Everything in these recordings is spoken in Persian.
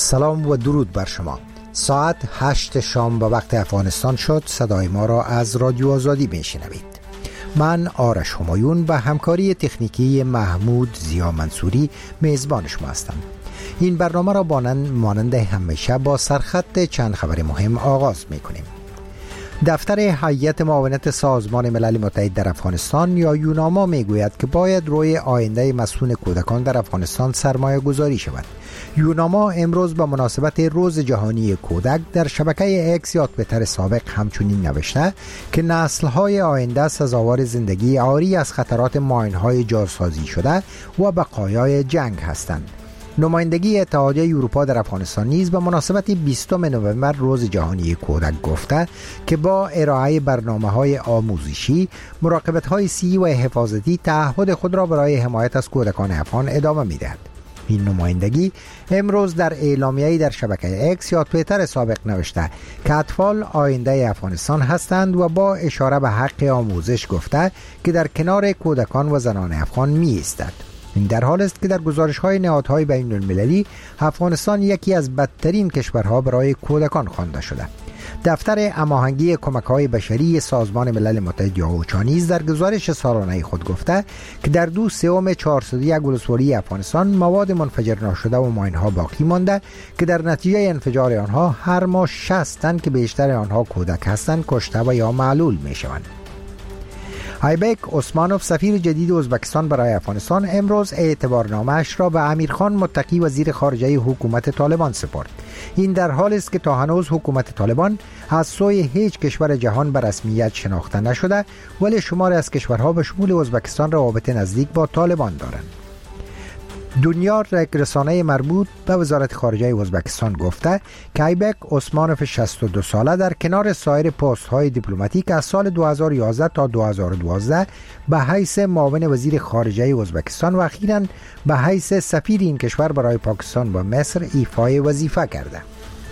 سلام و درود بر شما. ساعت 8 شام به وقت افغانستان شد. صدای ما را از رادیو آزادی میشنوید. من آرش همایون به همکاری تکنیکی محمود زیا منصوری میزبان شما هستم. این برنامه را مانند همیشه با سرخط چند خبر مهم آغاز میکنیم. دفتر هیئت معاونت سازمان ملل متحد در افغانستان یا یوناما میگوید که باید روی آینده مسئول کودکان در افغانستان سرمایه گذاری شود. یوناما امروز به مناسبت روز جهانی کودک در شبکه اکس یا توییتر سابق همچنین نوشته که نسل‌های آینده سزاوار زندگی عاری از خطرات ماین‌های جاسازی شده و بقایای جنگ هستند. نمایندگی اتحادیه اروپا در افغانستان نیز به مناسبت 20 نوامبر روز جهانی کودک گفته که با ارائه برنامه‌های آموزشی، مراقبت‌های صحی و حفاظتی تعهد خود را برای حمایت از کودکان افغان ادامه می‌دهد. این نمایندگی امروز در اعلامیه‌ای در شبکه اکس یا توییتر سابق نوشته که اطفال آینده افغانستان هستند و با اشاره به حق آموزش گفته که در کنار کودکان و زنان افغان می‌ایستد. این در حال است که در گزارش‌های نهادهای بین‌المللی افغانستان یکی از بدترین کشورها برای کودکان خوانده شده. دفتر هماهنگی کمک‌های بشری سازمان ملل متحد یا اوچا نیز در گزارش سالانه خود گفته که در 2/401 ولسوالی افغانستان مواد منفجر نشده و ماین‌ها باقی مانده که در نتیجه انفجار آنها هر ماه 60 تن که بیشتر آنها کودک هستند کشته و یا معلول می‌شوند. ایبک اسمانوف سفیر جدید ازبکستان برای افغانستان امروز اعتبارنامه‌اش را به امیرخان متقی وزیر خارجه حکومت طالبان سپرد. این در حالی است که تا هنوز حکومت طالبان از سوی هیچ کشور جهان به رسمیت شناخته نشده، ولی شماری از کشورها به شمول ازبکستان روابط نزدیک با طالبان دارند. دنیا رسانه مربوط به وزارت خارجه ازبکستان گفته که ایبک اسمانوف 62 ساله در کنار سایر پست‌های دیپلماتیک از سال 2011 تا 2012 به حیث معاون وزیر خارجه ازبکستان و اخیراً به حیث سفیر این کشور برای پاکستان و مصر ایفای وظیفه کرده.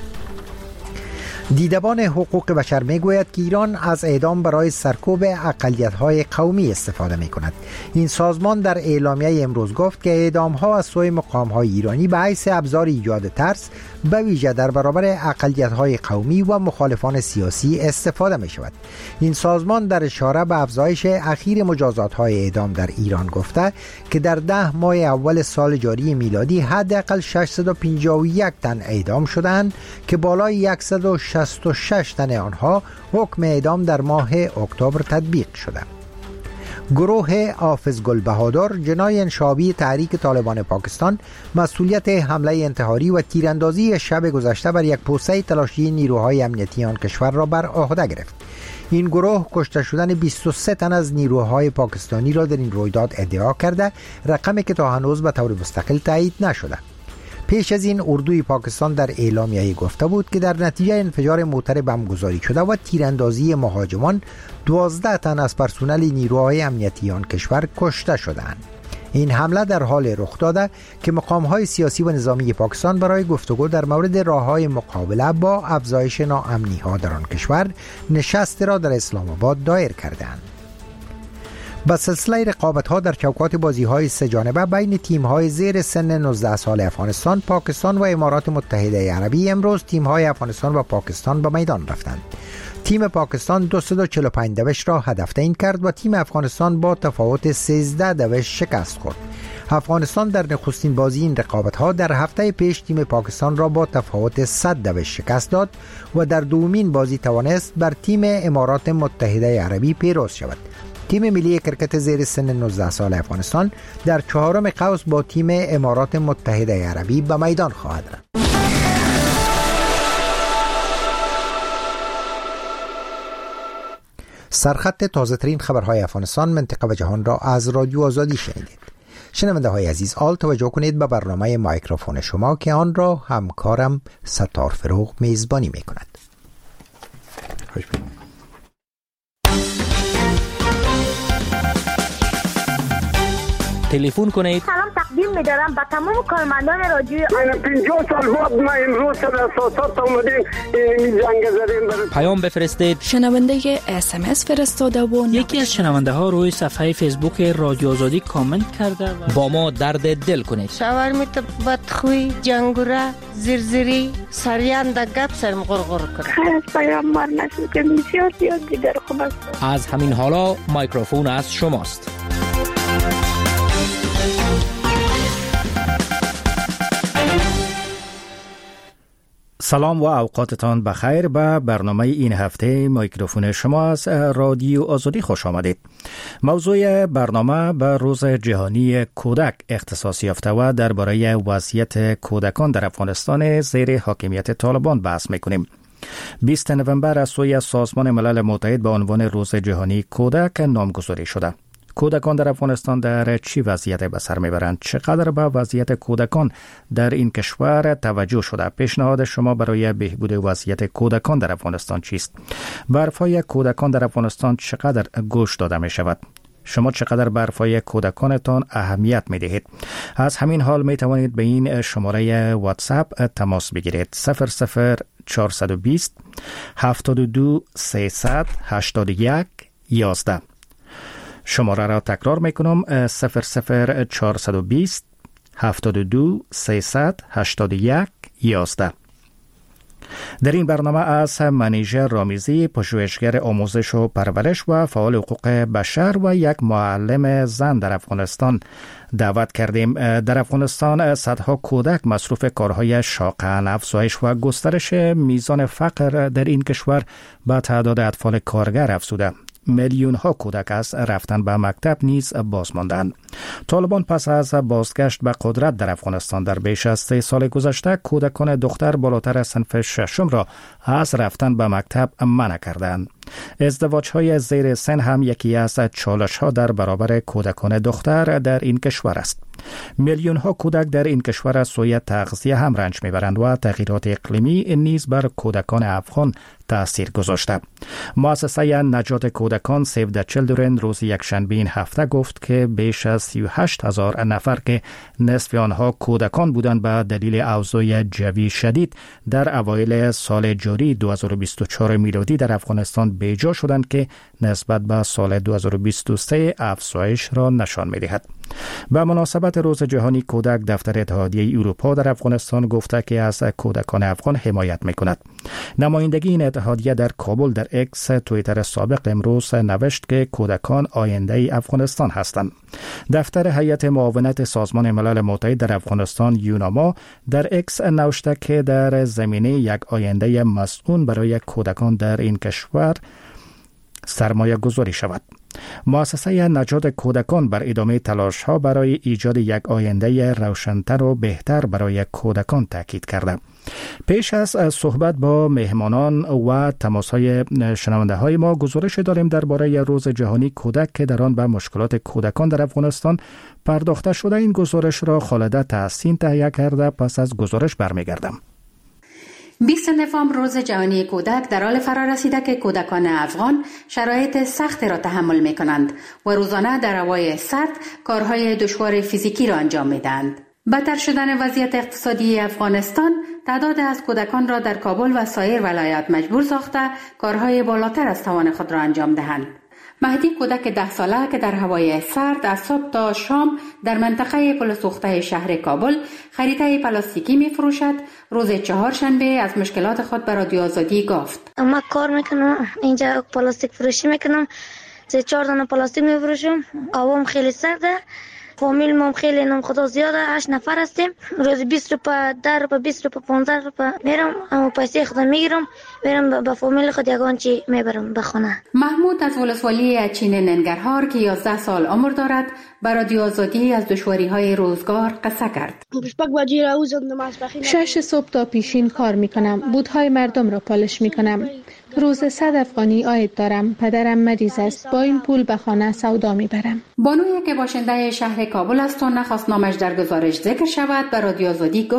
دیدبان حقوق بشر میگوید که ایران از اعدام برای سرکوب اقلیت‌های قومی استفاده می‌کند. این سازمان در اعلامیه امروز گفت که اعدام‌ها از سوی مقام‌های ایرانی به حیث ابزار ایجاد ترس به ویژه در برابر اقلیت‌های قومی و مخالفان سیاسی استفاده می‌شود. این سازمان در اشاره به افزایش اخیر مجازات‌های اعدام در ایران گفته که در 10 ماه اول سال جاری میلادی حداقل 651 تن اعدام شدند که بالای 166 تن آنها حکم اعدام در ماه اکتبر تطبیق شده. گروه حافظ گل بهادر جنای انشابی تحریک طالبان پاکستان مسئولیت حمله انتحاری و تیراندازی شب گذشته بر یک پوسته تلاشی نیروهای امنیتی آن کشور را بر عهده گرفت. این گروه کشته شدن 23 تن از نیروهای پاکستانی را در این رویداد ادعا کرده، رقمی که تا هنوز به طور مستقل تایید نشده. پیش از این اردوی پاکستان در اعلامیه گفته بود که در نتیجه انفجار موتر بمبگذاری شده و تیراندازی مهاجمان 12 تن از پرسنل نیروهای امنیتی آن کشور کشته شدند. این حمله در حال رخ داده که مقام‌های سیاسی و نظامی پاکستان برای گفتگو در مورد راه‌های مقابله با افزایش ناامنی‌ها در آن کشور نشست را در اسلام آباد دایر کردند. با سلسله رقابت‌ها در چوکات بازی‌های سه جانبه بین تیم‌های زیر سن 19 سال افغانستان، پاکستان و امارات متحده عربی امروز تیم‌های افغانستان و پاکستان به میدان رفتند. تیم پاکستان 245 دوش را هدف تعیین کرد و تیم افغانستان با تفاوت 13 دوش شکست خورد. افغانستان در نخستین بازی این رقابت‌ها در هفته پیش تیم پاکستان را با تفاوت 100 دوش شکست داد و در دومین بازی توانست بر تیم امارات متحده عربی پیروز شود. تیم ملی کرکت زیر سن 19 سال افغانستان در چهارم قوس با تیم امارات متحده عربی به میدان خواهد رفت. سرخط تازه ترین خبرهای افغانستان، منطقه و جهان را از رادیو آزادی شنیدید. شنونده های عزیز، آل توجه کنید به برنامه مایکروفون شما که آن را همکارم ستار فروغ میزبانی می کند. خوش بینید. تلفن کنید. سلام تقدیم می‌دارم به تمام کارمندان رادیوی آزادی. 50 سال بعد ما امروز در اساسات اومدیم این جنگ زدیم. پیام بفرستید. شنونده SMS فرستاده و یکی از شنونده ها روی صفحه فیسبوک رادیو آزادی کامنت کرده با ما درد دل کنید. شاور میت بدخوی جنگوره زرزری سریان د گپ سرم غرغر کنه. خیر پیام مار نشد که بسیار دیگر خوب است. از همین حالا میکروفون از شماست. سلام و اوقاتتان بخیر. به برنامه این هفته میکروفون شما از رادیو آزادی خوش آمدید. موضوع برنامه به روز جهانی کودک اختصاص یافته و درباره وضعیت کودکان در افغانستان زیر حاکمیت طالبان بحث میکنیم. 20 نوامبر از سوی سازمان ملل متحد به عنوان روز جهانی کودک نامگذاری شده. کودکان در افغانستان در چی وضعیت به سر میبرند؟ چقدر به وضعیت کودکان در این کشور توجه شده؟ پیشنهاد شما برای بهبود وضعیت کودکان در افغانستان چیست؟ برفای کودکان در افغانستان چقدر گوش داده می شود؟ شما چقدر برفای کودکانتان اهمیت می دهید؟ از همین حال می توانید به این شماره واتساپ تماس بگیرید. 00420 72 381 11. شماره را تکرار میکنم. 00420 72 381 11. در این برنامه از منیژه رامیزی، پژوهشگر آموزش و پرورش و فعال حقوق بشر و یک معلم زن در افغانستان دعوت کردیم. در افغانستان صدها کودک مصروف کارهای شاقه، افزایش و گسترش میزان فقر در این کشور به تعداد اطفال کارگر افزوده. میلیون ها کودک از رفتن به مکتب نیز باز ماندند. طالبان پس از بازگشت به قدرت در افغانستان در بیش از 3 سال گذشته کودکان دختر بالاتر از صنف ششم را از رفتن به مکتب منع کردند. ازدواج های زیر سن هم یکی از چالش ها در برابر کودکان دختر در این کشور است. میلیون ها کودک در این کشور از سوی تغذیه هم رنج میبرند و تغییرات اقلیمی نیز بر کودکان افغان تأثیر گذاشته. مؤسسه نجات کودکان سیو د چیلدرن روز یکشنبه این هفته گفت که بیش از 38,000 نفر که نصف آنها کودکان بودند به دلیل اوضاع جوی شدید در اوایل سال جاری 2024 میلادی در افغانستان بیجا شدند که نسبت به سال 2023 افزایش را نشان می‌دهد. به مناسبت روز جهانی کودک دفتر اتحادیه اروپا در افغانستان گفته که از کودکان افغان حمایت می‌کند. نمایندگی این اتحادیه در کابل در اکس توییتر سابق امروز نوشت که کودکان آینده افغانستان هستند. دفتر هیئت معاونت سازمان ملل متحد در افغانستان یوناما در اکس نوشته که در زمینه یک آینده مسئول برای کودکان در این کشور سرمایه گذاری شود. مؤسسه نجات کودکان بر ادامه تلاش ها برای ایجاد یک آینده روشن‌تر و بهتر برای کودکان تاکید کرده. پیش از صحبت با مهمانان و تماس های شنونده های ما گزارش داریم درباره روز جهانی کودک که در آن به مشکلات کودکان در افغانستان پرداخته شده. این گزارش را خالده تحسین تهیه کرده. پس از گزارش برمیگردم. 20 نوامبر روز جهانی کودک در حال فرا رسیده که کودکان افغان شرایط سخت را تحمل می کنند و روزانه در هوای سرد کارهای دشوار فیزیکی را انجام می دهند. بدتر شدن وضعیت اقتصادی افغانستان تعداد از کودکان را در کابل و سایر ولایات مجبور ساخته کارهای بالاتر از توان خود را انجام دهند. مهدی کودک 10 ساله که در هوای سرد از صبح تا شام در منطقه پل سوخته شهر کابل خریطه پلاستیکی می فروشد، روز چهارشنبه از مشکلات خود به رادیو آزادی گفت. ما کار میکنم اینجا پلاستیک فروشی میکنم، 3-4 دانه پلاستیک میفروشم. هوام خیلی سرده، فامیل ما خیلی نام خدا زیاده، 8 نفر هستیم. روز 20 روپیه 10 روپیه 20 روپیه 15 روپیه میرم، اما پیسه خودم میگیرم میرم به فامیل خود یگان چی میبرم به خانه. محمود از ولسوالی اچین ننگرهار که 11 سال عمر دارد به رادیو آزادی از دشواری‌های روزگار قصه کرد. 6 صبح تا پیشین کار میکنم، بودهای مردم را پالش میکنم. روز 100 افغانی عاید دارم. پدرم مریض است، با این پول به خانه سودا میبرم. بانوی که باشنده شهر کابل است و نخواست نامش در گزارش ذکر شود به رادیو آزادی گفت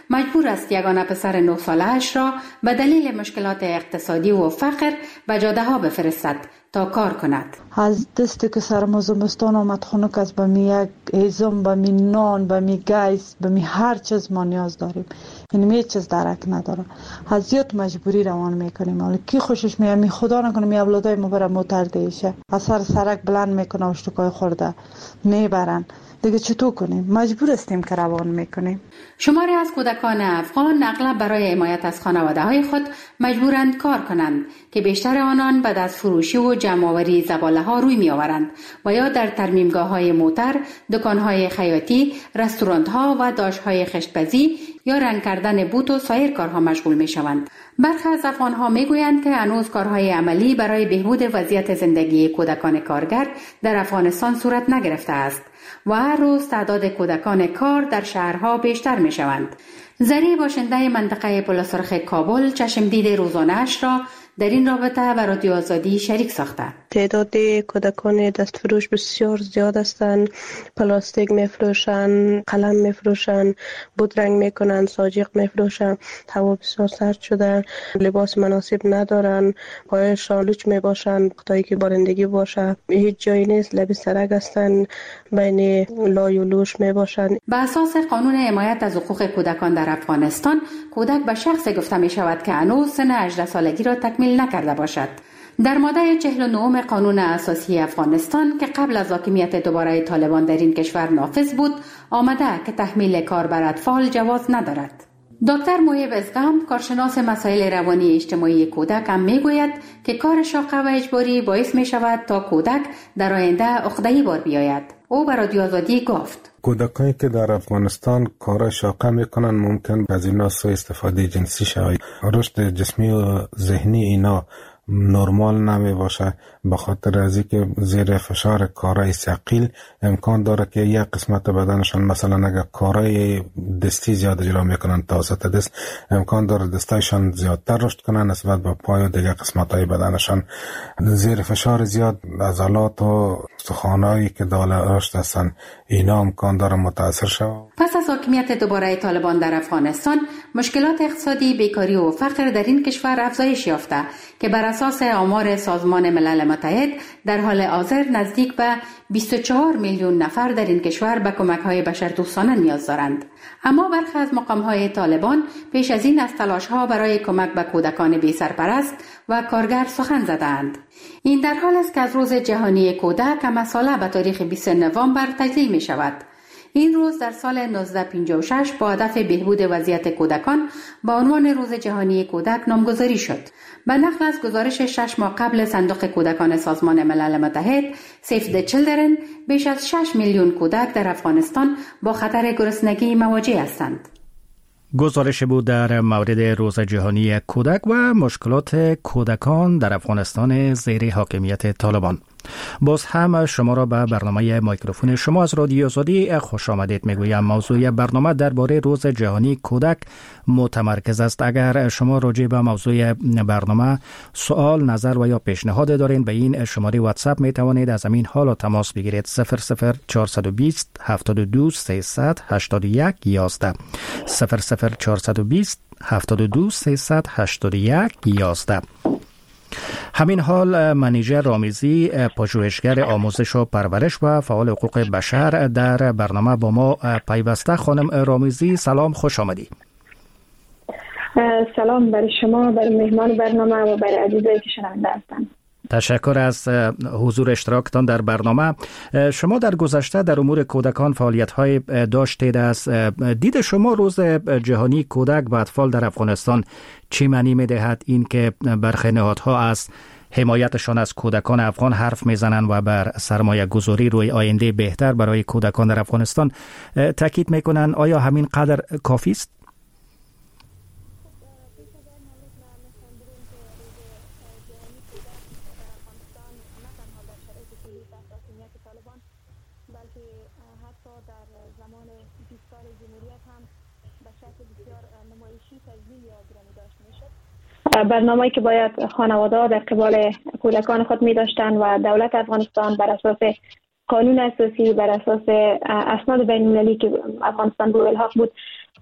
مجبور است یگانه پسر 9 ساله‌اش را به دلیل مشکلات اقتصادی و فقر به جاده ها بفرستد تا کار کند. از دستی که سرما زمستان آمد خنک است، به می یک ایزم، به می نان، به می گیس، به می هر چیز ما نیاز داریم. یعنی هیچ چیز درک نداره. از زیاد مجبوری روان میکنیم. حالا کی خوشش میاد می خدا نکنه می اولادای ما بره متردیشه. از سر سرک بلند میکنه و شتکای خورده میبرن. دیگه چطور کنیم؟ مجبور هستیم که روان میکنیم. شماری از کودکان افغان اغلب برای حمایت از خانواده‌های خود مجبورند کار کنند که بیشتر آنان به دست فروشی و جمع‌آوری زباله‌ها روی می‌آورند و یا در ترمیمگاه‌های موتر، دکان‌های خیاطی، رستوران‌ها و داشت‌های خشت‌پزی یا رنگ کردن بوت و سایر کارها مشغول می‌شوند. برخی از افغان‌ها می‌گویند که هنوز کارهای عملی برای بهبود وضعیت زندگی کودکان کارگر در افغانستان صورت نگرفته است و هر روز تعداد کودکان کار در شهرها بیشتر می شوند. زری باشنده منطقه پل سرخ کابل چشمدید روزانه‌اش را در این رابطه به رادیو آزادی شریک ساخته. تعداد کودکان دستفروش بسیار زیاد هستند. پلاستیک میفروشند، قلم میفروشند، بودرنگ میکنند، ساجق میفروشند. هوا بسیار سرد شده، لباس مناسب ندارند، پای شالوچ میباشند، خدایی که بارندگی باشه هیچ جایی نیست، لب سرک هستند، بین لای و لوش میباشند. به اساس قانون حمایت از حقوق کودکان در افغانستان، کودک به شخص گفته می شود که هنوز سن 18 سالگی را تکمیل نکرده باشد. در ماده 49 قانون اساسی افغانستان که قبل از حاکمیت دوباره طالبان در این کشور نافذ بود، آمده که تحمیل کار بر اطفال جواز ندارد. دکتر محیب ازغم، کارشناس مسائل روانی اجتماعی کودک، هم میگوید که کار شاقه و اجباری باعث می شود تا کودک در آینده عقده‌ای بار بیاید. او به رادیو آزادی گفت: کودکانی که در افغانستان کار شاقه میکنن ممکن از اینا سوء استفاده جنسی شود. رشد جسمی و ذهنی اینا نرمال نمی باشه، به خاطر از اینکه زیر فشار کارهای ثقیل امکان داره که یک قسمت بدنشان، مثلا اگر کارهای دستی زیاد اجرا میکنن توسط دست، امکان داره دستایشان زیادتر رشد کنن نسبت به پای و دیگر قسمتهای بدنشان. زیر فشار زیاد عضلات و استخوانایی که دارای رشد هستن اینا امکان داره متاثر شود. پس از حاکمیت دوباره طالبان در افغانستان، مشکلات اقتصادی، بیکاری و فقر در این کشور افزایش یافته که بر اساس آمار سازمان ملل متحد در حال حاضر نزدیک به 24 میلیون نفر در این کشور به کمک‌های بشردوستانه نیاز دارند. اما برخی از مقام‌های طالبان پیش از این از تلاش‌ها برای کمک به کودکان بی‌سرپرست و کارگر سخن زدند. این در حال است که از روز جهانی کودک مساله به تاریخ 20 نوامبر تجلیل می‌شود. این روز در سال 1956 با هدف بهبود وضعیت کودکان با عنوان روز جهانی کودک نامگذاری شد. به نقل از گزارش 6 ماه قبل صندوق کودکان سازمان ملل متحد Save the Children، بیش از 6 میلیون کودک در افغانستان با خطر گرسنگی مواجه هستند. گزارش بود در مورد روز جهانی کودک و مشکلات کودکان در افغانستان زیر حاکمیت طالبان. باز هم شما را به برنامه مایکروفون شما از رادیو آزادی خوش آمدید میگویم. موضوع برنامه درباره روز جهانی کودک متمرکز است. اگر شما راجع به موضوع برنامه سوال، نظر و یا پیشنهاد دارین، به این شماره واتساپ می توانید از همین حال تماس بگیرید. 00420 72 381 11 00420 72 381 11. همین حال منیژه رامیزی، پژوهشگر آموزش و پرورش و فعال حقوق بشر در برنامه با ما پیوسته. خانم رامیزی سلام، خوش آمدید. سلام برای شما، برای مهمان برنامه و برای عزیزایی که شنونده هستند. تشکر از حضور اشتراکتان در برنامه. شما در گذشته در امور کودکان فعالیت‌های داشتید. از دید شما روز جهانی کودک و اطفال در افغانستان چی معنی می‌دهد این که برخی نهادها از حمایتشان از کودکان افغان حرف میزنند و بر سرمایه گذاری روی آینده بهتر برای کودکان در افغانستان تاکید میکنند؟ آیا همین قدر کافی است؟ برنامه‌ای که باید خانواده‌ها در قبال کودکان خود می داشتند و دولت افغانستان بر اساس قانون اساسی، بر اساس اسناد بین‌المللی که افغانستان به الحاق بود،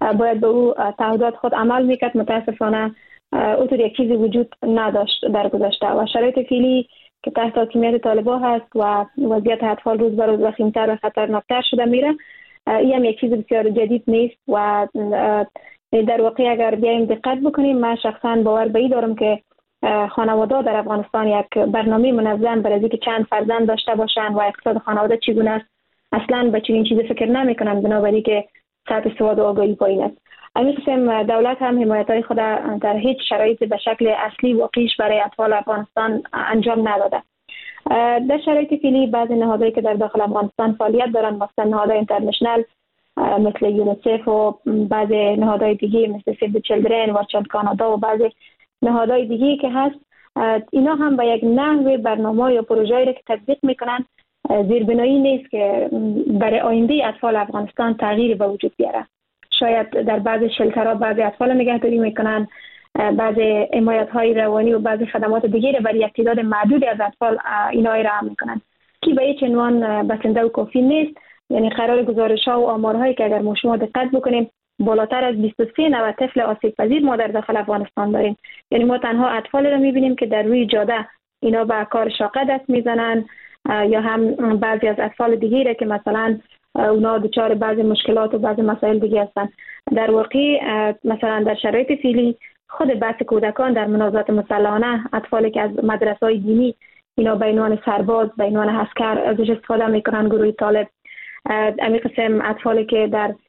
باید به او تعهدات خود عمل میکرد. متاسفانه اونطور یک چیزی وجود نداشت در گذشته و شرایط فعلی که تحت حاکمیت طالبان هست و وضعیت اطفال روز به روز وخیمتر و خطرناکتر شده میره. این هم یک چیز بسیار جدید نیست و در واقع اگر بیایم دقت بکنیم، من شخصا باور به این دارم که خانواده در افغانستان یک برنامه منظم برای اینکه چند فرزند داشته باشند و اقتصاد خانواده چگونه است اصلا به چنین چیزی فکر نمیکنن، بنابراین که سطح سواد و آگاهی پایین است. همین قسم دولت هم حمایت‌های خود در هیچ شرایطی به شکل اصلی و قیش برای اطفال افغانستان انجام نداده. در شرایط فعلی بعضی نهادهایی که در داخل افغانستان فعالیت دارند، مثلا نهادهای اینترنشنال مثل یونیسف و بعضی نهادهای دیگه مثل سیو د چیلدرن و چایلد کانادا و بعضی نهادهای دیگه که هست، اینا هم به یک نحو برنامه یا پروژه‌ای را که تطبیق میکنن زیربنایی نیست که برای آینده اطفال افغانستان تغییری به وجود بیاره. شاید در بعضی شلترها بعضی اطفال نگهداری میکنن، بعضی حمایت‌های روانی و بعضی خدمات دیگه را برای یک تعداد معدودی از اطفال اینا ارائه میکنن که به هیچ عنوان بسنده و کافی نیست. یعنی قرار گزارش‌ها و آمارهایی که اگر ما شما دقت بکنیم بالاتر از 23 نوع طفل آسیب پذیر ما در داخل افغانستان داریم. یعنی ما تنها اطفال را میبینیم که در روی جاده اینا به کار شاقه دست میزنن، یا هم بعضی از اطفال دیگه را که مثلا اونا دچار بعضی مشکلات و بعضی مسائل دیگه هستن. در واقع مثلا در شرایط فعلی خود بحث کودکان در منازعات مسلحانه، اطفالی که از مدرسه‌های دینی اینا به عنوان سرباز به عنوان عسکر ازش استفاده میکنن، گروه طالب، همین قسم اطفالی که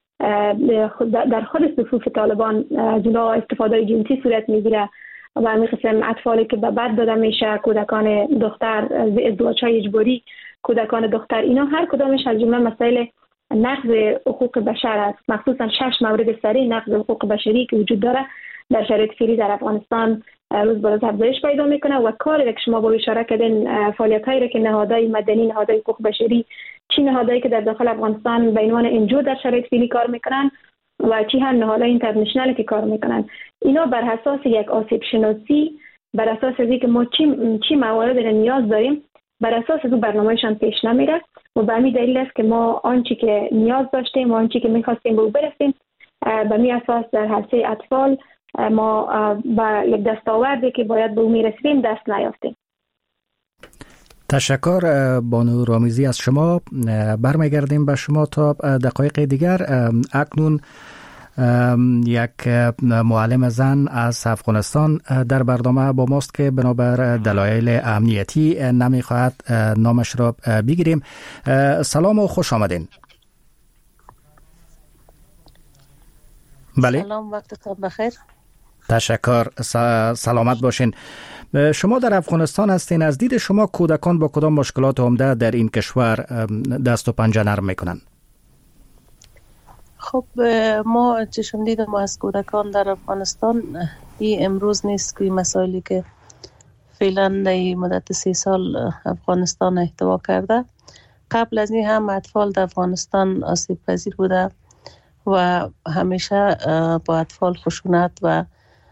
در خود صفوف طالبان از اونا استفاده جنسی صورت میگیره و همین قسم اطفالی که به بد داده میشه، کودکان دختر، ازدواج‌های اجباری کودکان دختر، اینا هر کدامش از جمله مسائل نقض حقوق بشر است. مخصوصا 6 مورد سریع نقض حقوق بشری که وجود داره در شرایط فعلی در افغانستان روز به روز افزایش پیدا میکنه و کاری که شما با اشاره کردین، فعالیت‌هایی را که نهادهای مدنی، نهادهای حقوق بشری، چی نهادهایی که در داخل افغانستان به عنوان انجو در شرایط فعلی کار میکنن و چی هم نهادهای اینترنشنال که کار میکنن، اینا بر اساس یک آسیب شناسی، بر اساس اینکه ما چی موارد را نیاز داریم، بر اساس از برنامه‌شان پیش نمیره و به همین دلیل است که ما آنچه که نیاز داشتیم و آنچه که می‌خواستیم به او برسیم به می اساس در حوزه اطفال ما با یک دستاوردی که باید به او میرسیم دست نیافتیم. تشکر بانو رامیزی از شما. برمیگردیم به شما تا دقایق دیگر. اکنون یک معلم زن از افغانستان در برنامه با ماست که بنابر دلایل امنیتی نمیخواهد نامش را بگیریم. سلام و خوش آمدین. بله. سلام، وقتتون بخیر. تشکر، سلامت باشین. شما در افغانستان هستین. از دید شما کودکان با کدام مشکلات عمده در این کشور دست و پنجه نرم میکنن؟ خب ما چشم دید ما از کودکان در افغانستان این امروز نیست که مسائلی که فعلا در مدت 3 سال افغانستان احتوا کرده، قبل از این هم اطفال در افغانستان آسیب پذیر بوده و همیشه با اطفال خشونت و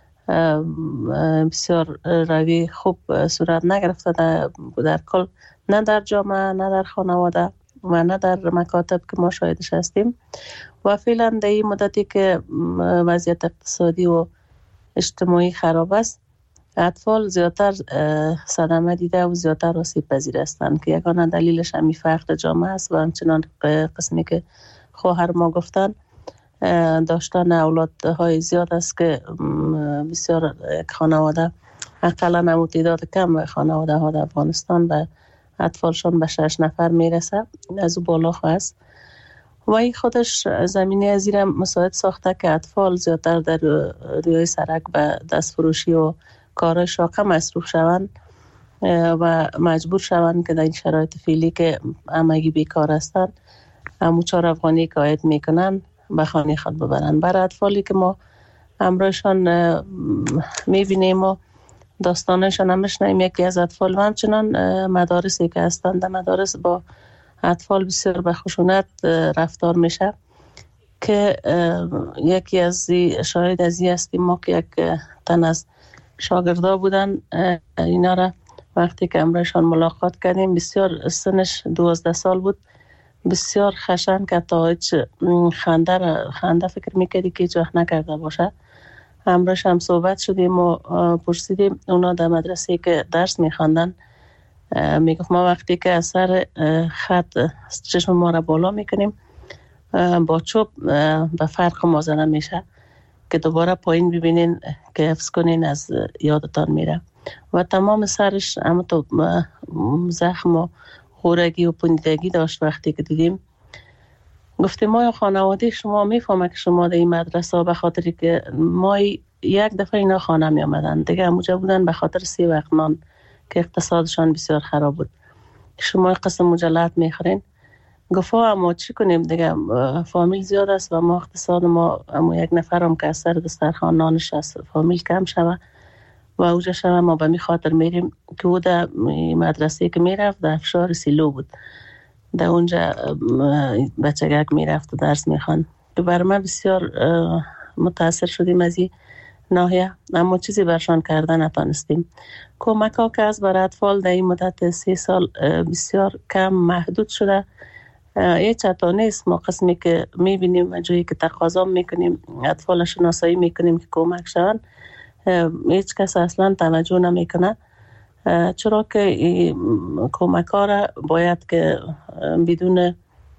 بسیار روی خوب صورت نگرفته در کل، نه در جامعه، نه در خانواده و نه در مکاتب که ما شاهدش هستیم. و فعلا در این مدتی که وضعیت اقتصادی و اجتماعی خراب است، اطفال زیادتر صدمه دیده و زیادتر آسیب پذیر هستند که یگانه دلیلش همین فقر جامعه است و همچنان قسمی که خواهر ما گفتن داشتن اولادهای زیاد است که بسیار خانواده اقلا هم تعداد کم خانواده ها در افغانستان به اطفالشان به 6 نفر میرسه، از او بالا است و این خودش زمینه از این مساعد ساخته که اطفال زیادتر در روی سرک به دست فروشی و کار شاقه مصروف شوند و مجبور شوند که در این شرایط فعلی که همگی بیکار هستند همو 4 افغانی که عاید میکنن به خانه خود ببرن. برای اطفالی که ما همراهشان میبینیم و داستانشان هم میشنیم، یکی از اطفال و همچنان مدارسی که هستند، در مدارس با اطفال بسیار به خشونت رفتار میشه که یکی از شاهد از این هستیم ما که یک تن از شاگردا بودن، اینا را وقتی که همراهشان ملاقات کردیم بسیار سنش 12 سال بود بسیار خشن که تا هیچ خنده فکر میکردی که هیچ وقت نکرده باشه. امروز هم صحبت شدیم و پرسیدیم اونا در مدرسه که درس میخواندن، میگفت ما وقتی که اثر خط چشم ما را بالا میکنیم با چوب به فرق موازه نمیشه که دوباره پایین ببینین که حفظ کنین از یادتان میره. و تمام سرش اما تو زخم و خورگی و پوندگی داشت. وقتی که دیدیم گفتیم ما خانواده شما میفهمه که شما در این مدرسه به خاطری که ما یک دفعه اینا خانه می آمدن دیگه همونجا بودن به خاطر 3 وقت نان که اقتصادشان بسیار خراب بود. شما قسم مجلات میخورین. گفت اما چی کنیم دیگه فامیل زیاد است و ما اقتصاد ما اما یک نفرم که از سر دسترخوان نانش از فامیل کم شوه و اوجا شوه ما به می خاطر میریم که او در مدرسه که میرفت در افشار سیلو بود، در اونجا بچگک میرفت و درس میخوان که برای من بسیار متاثر شدیم از این ناحیه. اما چیزی برشان کردن نتانستیم. کمک ها که از برای اطفال در این مدت 3 سال بسیار کم محدود شده. هیچ حتی نیست. ما قسمی که میبینیم و جایی که تقاضا میکنیم اطفال شناسایی میکنیم که کمک شون، هیچ کس اصلا توجه نمیکنه، چرا که کمک ها را باید که بدون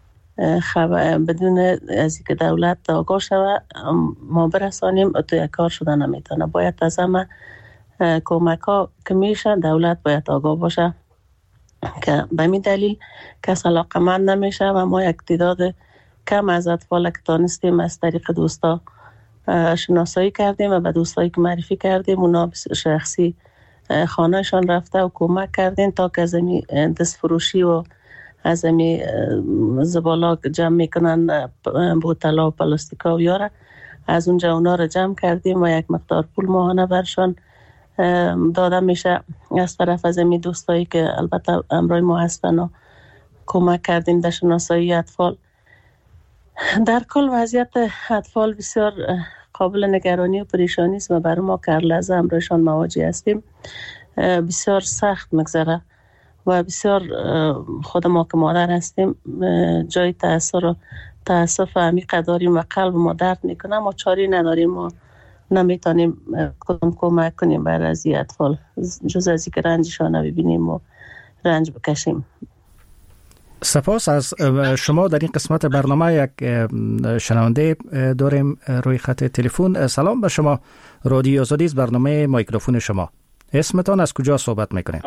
از اینکه دولت آگاه شوه ما برسانیم. تو یک کار شده نمیتونه. باید از همه کمک ها که میشه دولت باید آگاه باشه که به می دلیل کس علاقمند نمیشه و ما یک تعداد کم از اطفال که تانستیم از طریق دوستا شناسایی کردیم و به دوستایی که معرفی کردیم اونا شخصی خانهشان رفته و کمک کردیم تا که از امی دست فروشی و از امی زبالا جمع میکنن بوتلا و پلاستیکا و یاره از اونجا اونا را جمع کردیم و یک مقدار پول ماهانه برشان داده میشه از طرف از امی دوستایی که البته امرای ما هستن و کمک کردیم در شناسایی اطفال. در کل وضعیت اطفال بسیار قابل نگرانی و پریشانی است و برای ما که هر لحظه امرایشان مواجه هستیم بسیار سخت مگذره و بسیار خود ما که مادر هستیم جای تأثیر و تأسف عمیق داریم و قلب ما درد میکنه. ما چاری نداریم و نمیتونیم کمک کنیم برای از این اطفال جز از اینکه رنجشان رو ببینیم و رنج بکشیم. سپاس از شما. در این قسمت برنامه یک شنونده داریم روی خط تلفن. سلام به شما. رادیو آزادی است، برنامه میکروفون شما. اسمتان از کجا صحبت میکنید؟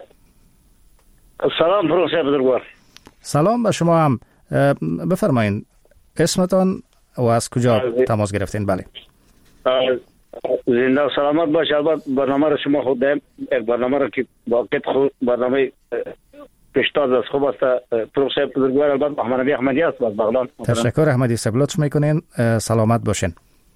سلام پروفسور بزرگوار. سلام به شما هم. بفرمایید اسمتان و از کجا تماس گرفتین؟ بله. زنده و سلامت باش. البته برنامه را شما خود داریم، یک برنامه را که واقعیت خود برنامه پیشتاز از خوب است. پروفسور بزرگوار البته محمد نبی احمدی است از بغلان. تشکر احمدی صاحب، لطف میکنین. سلامت باشین.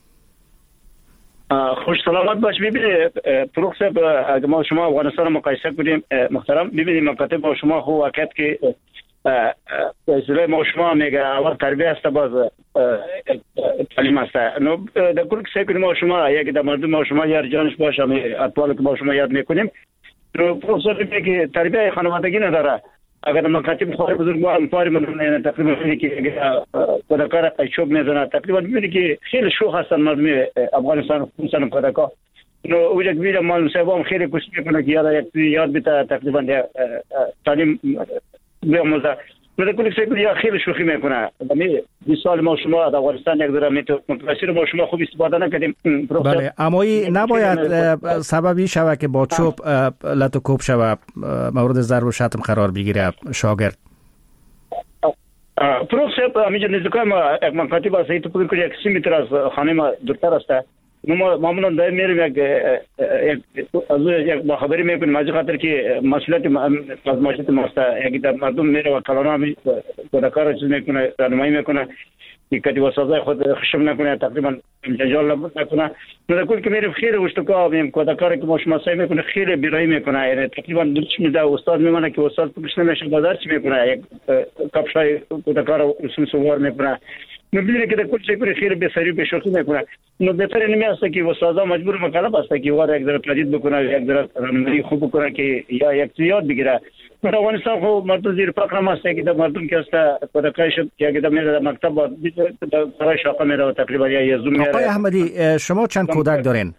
خوش سلامت باش. ببینید پروفسور اگه ما شما افغانستان مقایسه کنیم محترم، ببینید مکاتب با شما خو واقعیت که اصولا ما شما میگه اول تربیه است باز تعلیم است. نو در کل که سعی ما شما یک در مردم ما شما یار جانش باشه اطفال که ما شما یاد میکنیم. نو پروفسور میگه تربیه خانوادگی نداره. اگر مکاتب خود بزرگوار پاری من تقریبا میگه که کودکان قیچوب میزنه تقریبا میبینی که خیلی شوخ هستن مردم افغانستان خصوصا کودکان. نو اوجا که ما صاحبم خیلی کوشش میکنه که یاد بیت تقریبا تعلیم بیاموزه. من کلی سعی یا خیلی شوخی میکنه. یعنی 20 سال ما شما در افغانستان یک دوره متوسط ما شما خوب استفاده نکردیم. بله، اما این نباید سببی شوه که با چوب لط و کوب شوه، مورد ضرب و شتم قرار بگیره شاگرد. پروفسور همینجا نزدیکای ما یک مکاتب است. تو فکر کنید 1 متر از خانه ما دورتر است. ما معمولا دایم میریم یک خبری میکنیم از خاطر که مسئولیت از معاشرت ماست. یک مردم میره و کلانا کودکان چیز میکنه، راهنمایی میکنه که کتی وسازای خود خشم نکنه، تقریبا جنجال نکنه. در کل که میریم خیلی وشتکا میم کودکان که ما شناسایی میکنه خیلی بیرایی میکنه. یعنی تقریبا درش میده استاد میمونه که استاد پوش نمیشه بازار چی میکنه، یک کپشای کودکان رو سوار میکنه. می‌بینید که کل شکل خیر به سری به شوخی میکنه. نو بهتر نمی‌است که استادا مجبور مکلف است که وارد یک ذره تجدید بکنه، یک ذره راهنمایی خوب بکنه که یا یک یاد بگیره. در افغانستان خو مردم زیر فقر هم است که مردم که است کودکای شد که در مکتب برای شاقه میره تقریبا یا زوم. آقای احمدی شما چند کودک دارین؟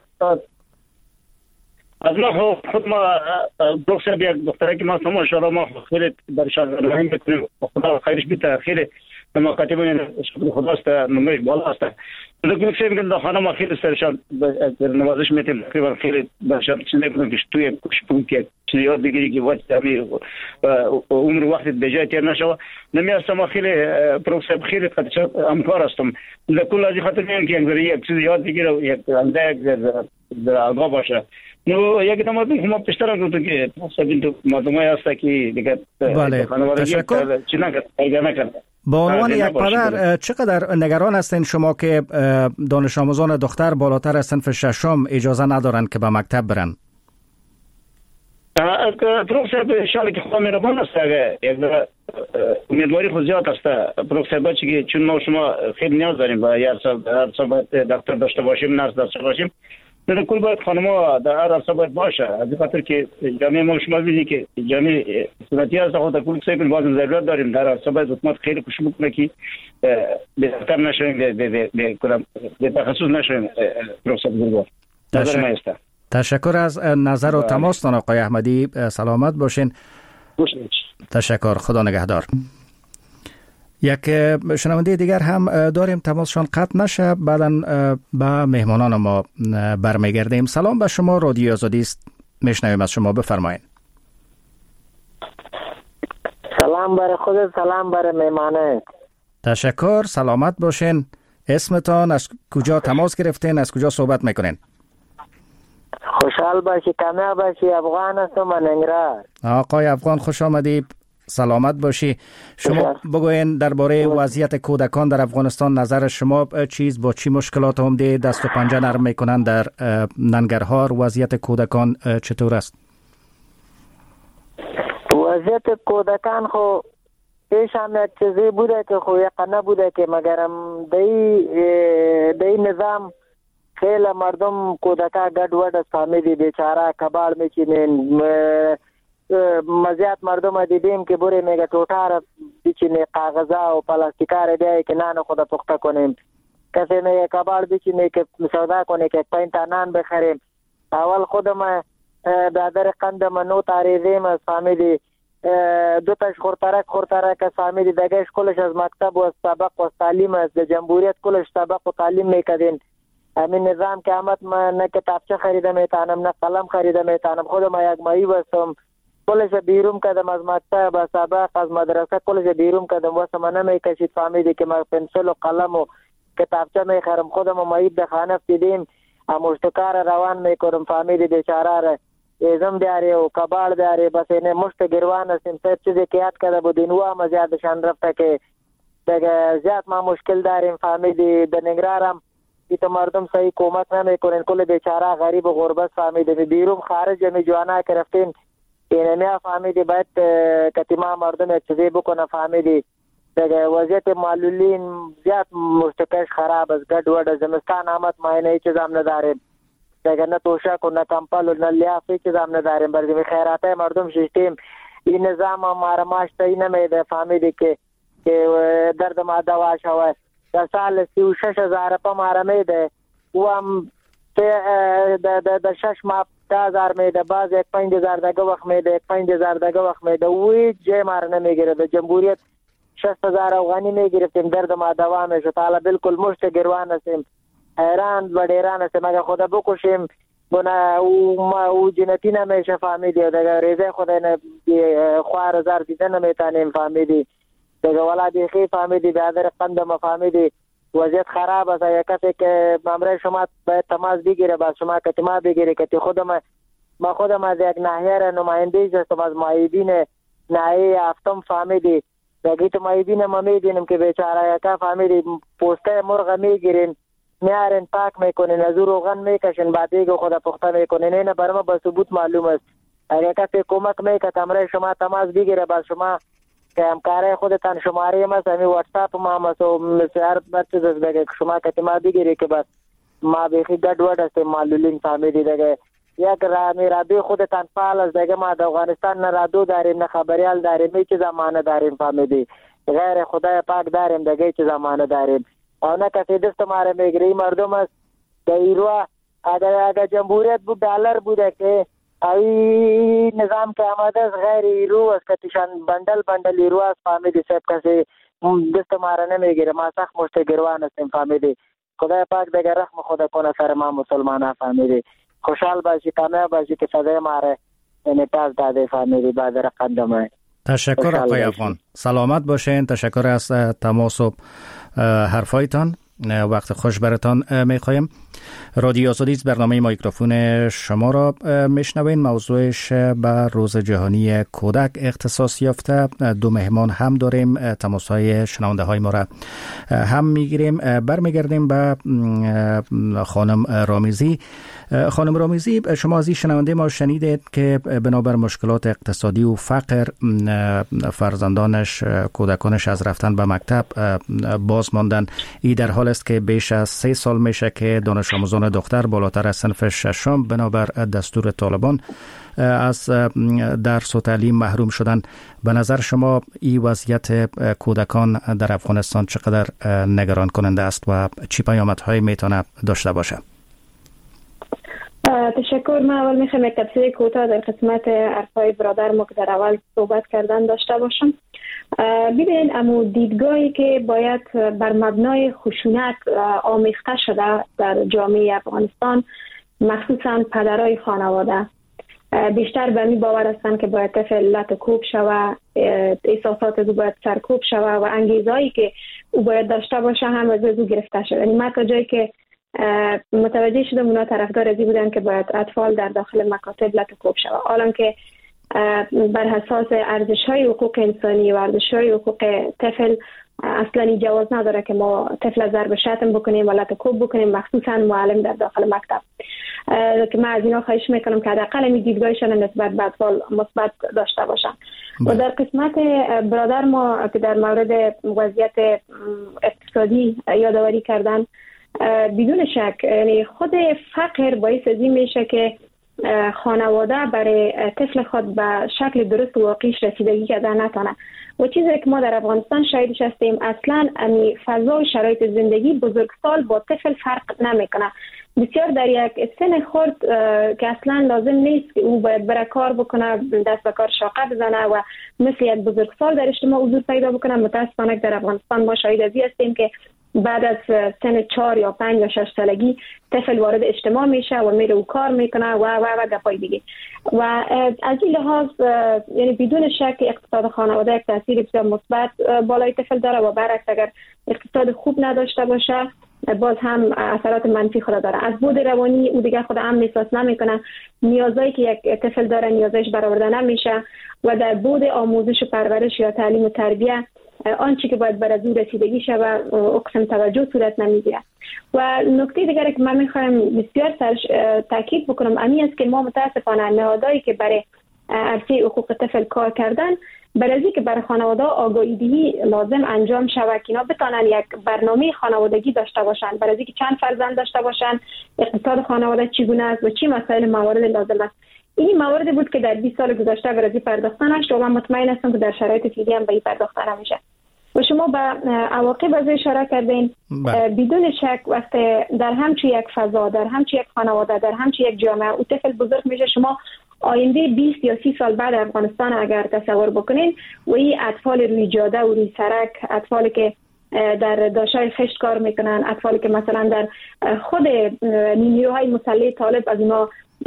از ما خود ما دکتر یک دختره که ما ماشاءالله ما خیلی برشان راهی میکنیم، خدا خیرش بیت خیلی ما کاتبون خداست نمایش بالا است. لیکن فکر میکنم خانم ما خیلی سرشان نوازش میتیم تقریبا خیلی برشان چیزی میکنم که توی پشت که چیزی یاد بگیری که وقت همی عمر وقت بجای تیر نشود. نمیاستم ما خیلی پروفسور خیلی خدشات امکار هستم. لکن از خاطر میگم که یک چیزی یاد بگیره یک اندک در آگاه باشه. نو یک دم ما پیشتر گفتم که سبیل مردمای است که دیگه تشکر. با عنوان یک پدر چقدر نگران هستین شما که دانش آموزان دختر بالاتر از صنف ششم اجازه ندارند که به مکتب برن؟ پروفسور شاید که خدا مهربان است یک امیدواری خود زیاد است پروفسور بچه که چون ما شما خیلی نیاز داریم و هر سال باید دکتر داشته باشیم، نرس داشته باشیم. در کل باید خانم‌ها در هر عرصه باید باشه، از خاطر که جامعه ما شما ببینید که جامعه سنتی است خود کل سیکل باز ضرورت داریم در عرصه باید حکومت خیلی کوشش بکنه که بهتر نشویم به تخصص نشویم. پروفسور بزرگوار نظر ما است. تشکر از نظر و تماستان آقای احمدی، سلامت باشین. تشکر، خدا نگهدار. یک شنونده دیگر هم داریم، تماسشان قطع نشه، بعداً به مهمانان ما برمیگردیم. سلام به شما، رادیو آزادی است، میشنویم از شما، بفرمایید. سلام بر خود، سلام بر مهمانه. تشکر، سلامت باشین. اسمتان، از کجا تماس گرفتین، از کجا صحبت میکنین؟ خوشحال باشی، کامیاب باشی. افغان هستم، من ننگرهار. آقای افغان خوش آمدی، سلامت باشی. شما بگوین درباره وضعیت کودکان در افغانستان نظر شما چیز، با چی مشکلات هم دست و پنجه نرم میکنن در ننگرهار؟ وضعیت کودکان چطور است؟ وضعیت کودکان خو پیش هم یک چیزی بوده که خو یقه نبوده که مگرم دی نظام خیلی مردم کودکا گد ود است، فهمیدی بیچاره کباڑ میچینین. مزیات مردم دیدیم که بوری میگه توتار بیچینه کاغذا و پلاستیکار بیایی که نان خود پخته کنیم. کسی میگه کباڑ بیچینه که سودا کنه که 5 تا نان بخریم. اول خودم برادر قندم 9 تاریزیم از فهمیدی 2 تاش خورترک از فهمیدی دگهش کلش از مکتب و سبق و تعلیم از جمهوریت کلش سبق و تعلیم میکدین. همین نظام که آمد من نه کتابچه خریده میتانم نه قلم خریده میتانم. خودم یک مایی بستم، کلش بیرون کردم از مکتب، از سبق، از مدرسه کلش بیرون کردم. واسه من نمیکشید فهمیدی که من پنسل و قلم و کتابچه میخرم. خودم مایی به خانه دیدیم مشتکار روان میکنم فهمیدی بیچاره را ازم دیاری و کباڑ دیاری. بس اینه مشت گروان هستیم. سر چیزی که یاد کرده بودین و هم زیادشان رفته که زیاد ما مشکل داریم فهمیدی. در ننگرهارم ایت مردم صحیح کمک نمیکنن، کل بیچاره غریب و غربت فهمیدی. بیرون خارج می جوانا که رفتین اینه فهمیدی باید کتیما مردم یک چیزی بکنه فهمیدی. وضعیت معلولین زیاد مشتکش خراب است، گد ود. زمستان آمد ما اینه چیز هم نداریم، نه توشک و نه کمپل و نه لیاف چیز هم نداریم. برای خیرات مردم ششتیم. این نظام ما ماش تایی نمیده فهمیدی که درد ما دوا شود. در سال 36,000 پا ماره میده و هم در 6 ماه 10,000 میده، باز 5,000 دگه وقت میده، 5,000 دگه وقت میده. وی جای ماره نمیگیره. در جمهوریت 60,000 افغانی میگرفتیم، درد ما دوا میشد. حالا بالکل مشت گروان هستیم، حیران و دیران هستیم. اگر خدا بکشیم او جنتی نمیشه فهمیدی. در ریزه خدا خواه زار دیده نمیتانیم فهمیدی. دیگه ولا بیخی فهمیدی برادر قندم فهمیدی وضعیت خراب است. یک کسی که مامره شما باید تماس بگیره، با شما کتما بگیره که ما خودم از یک ناحیه نماینده هستم، از معیدین ناحیه هفتم فهمیدی. دیگه تو معیدین ما میبینیم که بیچاره یکا فهمیدی پوسته مرغ میگیرین میارین پاک میکنین، از روغن میکشین، بعد دیگه خدا پخته میکنین. اینه برای ما با ثبوت معلوم است. اگر کسی کمک میکرد مامره شما تماس بگیره با شما که همکاره خودتان شماره ما همین واتساپ ما مسو مسیار بچه دیگه که شما که ما بگیری که بس ما بیخی گډوډ است معلولین فهمیدی دیگه یک رابطه خودتان فعال است دیگه ما د افغانستان نه رادو داریم نه خبریال داریم هیچ زمانه داریم فهمیدی غیر خدای پاک داریم دیگه هیچ زمانه داریم او نه کسی دست ماره میگیری مردم است د ایروا اگر جمهوریت بود دلار بوده که ای نظام که آماده است غیر ایرو است که تیشان بندل ایرو است فهمیدی سب کسی دست ماره نمیگیره ما سخت مشتگروان هستیم فهمیدی خدای پاک دیگه رحم خدا کنه سر ما مسلمان فهمیدی خوشحال باشی کامیاب باشی که صدای ماره انعطاف داده فهمیدی بعد رقم تشکر آقای افغان سلامت باشین تشکر از تماس و حرفایتان وقت خوش براتان میخوایم رادیو آزادی برنامه میکروفون شما را میشنوین موضوعش به روز جهانی کودک اختصاص یافته دو مهمان هم داریم تماس های شنونده های ما را هم میگیریم برمیگردیم به خانم رامیزی خانم رامیزی شما از این شنونده ما شنیدید که بنابر مشکلات اقتصادی و فقر فرزندانش کودکانش از رفتن به مکتب باز ماندن ای در حال است که بیش از 3 سال میشه که دانش آموزان دختر بالاتر از صنف ششم بنابر دستور طالبان از درس و تعلیم محروم شدن. به نظر شما این وضعیت کودکان در افغانستان چقدر نگران کننده است و چی پیامدهایی میتونه داشته باشه؟ تشکر. من اول میخوام یک تفسیر کوتاه در قسمت حرفای برادر ما که در اول صحبت کردن داشته باشم. ببینید امو دیدگاهی که باید بر مبنای خشونت آمیخته شده در جامعه افغانستان مخصوصا پدرای خانواده بیشتر به این باور هستند که باید طفل لطکوب شوه احساسات او باید سرکوب شوه و انگیزهایی که او باید داشته باشه هم از او گرفته شده. یعنی من تا جایی که متوجه شدم اونا طرفدار ازی بودن که باید اطفال در داخل مکاتب لطکوب شوه حالا که بر اساس ارزش‌های حقوق انسانی و ارزش‌های حقوق طفل اصلا جواز نداره که ما طفل ضرب شتم بکنیم و لطکوب بکنیم مخصوصا معلم در داخل مکتب که من از اینا خواهش میکنم که حداقل این دیدگاهشون نسبت به اطفال مثبت داشته باشن. و در قسمت برادر ما که در مورد وضعیت اقتصادی یادآوری کردن بدون شک یعنی خود فقر باعث از این میشه که خانواده برای طفل خود به شکل درست و واقعیش رسیدگی کردن نتونه و چیزی که ما در افغانستان شاهدش هستیم اصلا امی فضا و شرایط زندگی بزرگسال با طفل فرق نمیکنه. بسیار در یک سن خرد که اصلا لازم نیست که او باید بره کار بکنه دست به کار شاقه بزنه و مثل یک بزرگسال در اجتماع حضور پیدا بکنه. متاسفانه در افغانستان ما شاهد ازی هستیم که بعد از سن 4 یا 5 یا 6 سالگی طفل وارد اجتماع میشه و میره و کار میکنه و گپای دیگه و از این لحاظ یعنی بدون شک اقتصاد خانواده یک تاثیر بسیار مثبت بالای طفل داره و برعکس اگر اقتصاد خوب نداشته باشه باز هم اثرات منفی خود داره. از بود روانی او دیگه خود هم احساس نمیکنه نیازایی که یک طفل داره نیازش برآورده نمیشه و در بود آموزش و پرورش یا تعلیم و تربیت آنچه که باید بر از او رسیدگی شود اقسم توجه صورت نمیگیره. و نکته دیگری که من میخوایم بسیار تاکید بکنم امی است که ما متاسفانه نهادهایی که برای عرصه حقوق طفل کار کردن برای که بر خانواده آگاهی دهی لازم انجام شود که اینا بتانن یک برنامه خانوادگی داشته باشن برای که چند فرزند داشته باشن اقتصاد خانواده چگونه است و چی مسائل موارد لازم است. این مواردی بود که در 20 سال گذشته برای پرداخته نشد و من مطمئن هستم که در شرایط فعلی هم به این پرداخته نمیشه. و شما به عواقب از اشاره کردین بدون شک وقتی در همچی یک فضا در همچی یک خانواده در همچی یک جامعه او طفل بزرگ میشه شما آینده 20 یا 30 سال بعد افغانستان اگر تصور بکنین و این اطفال روی جاده و روی سرک اطفالی که در داشتای خشت کار میکنن اطفالی که مثلا در خود نیروهای مسلح طالب از اینا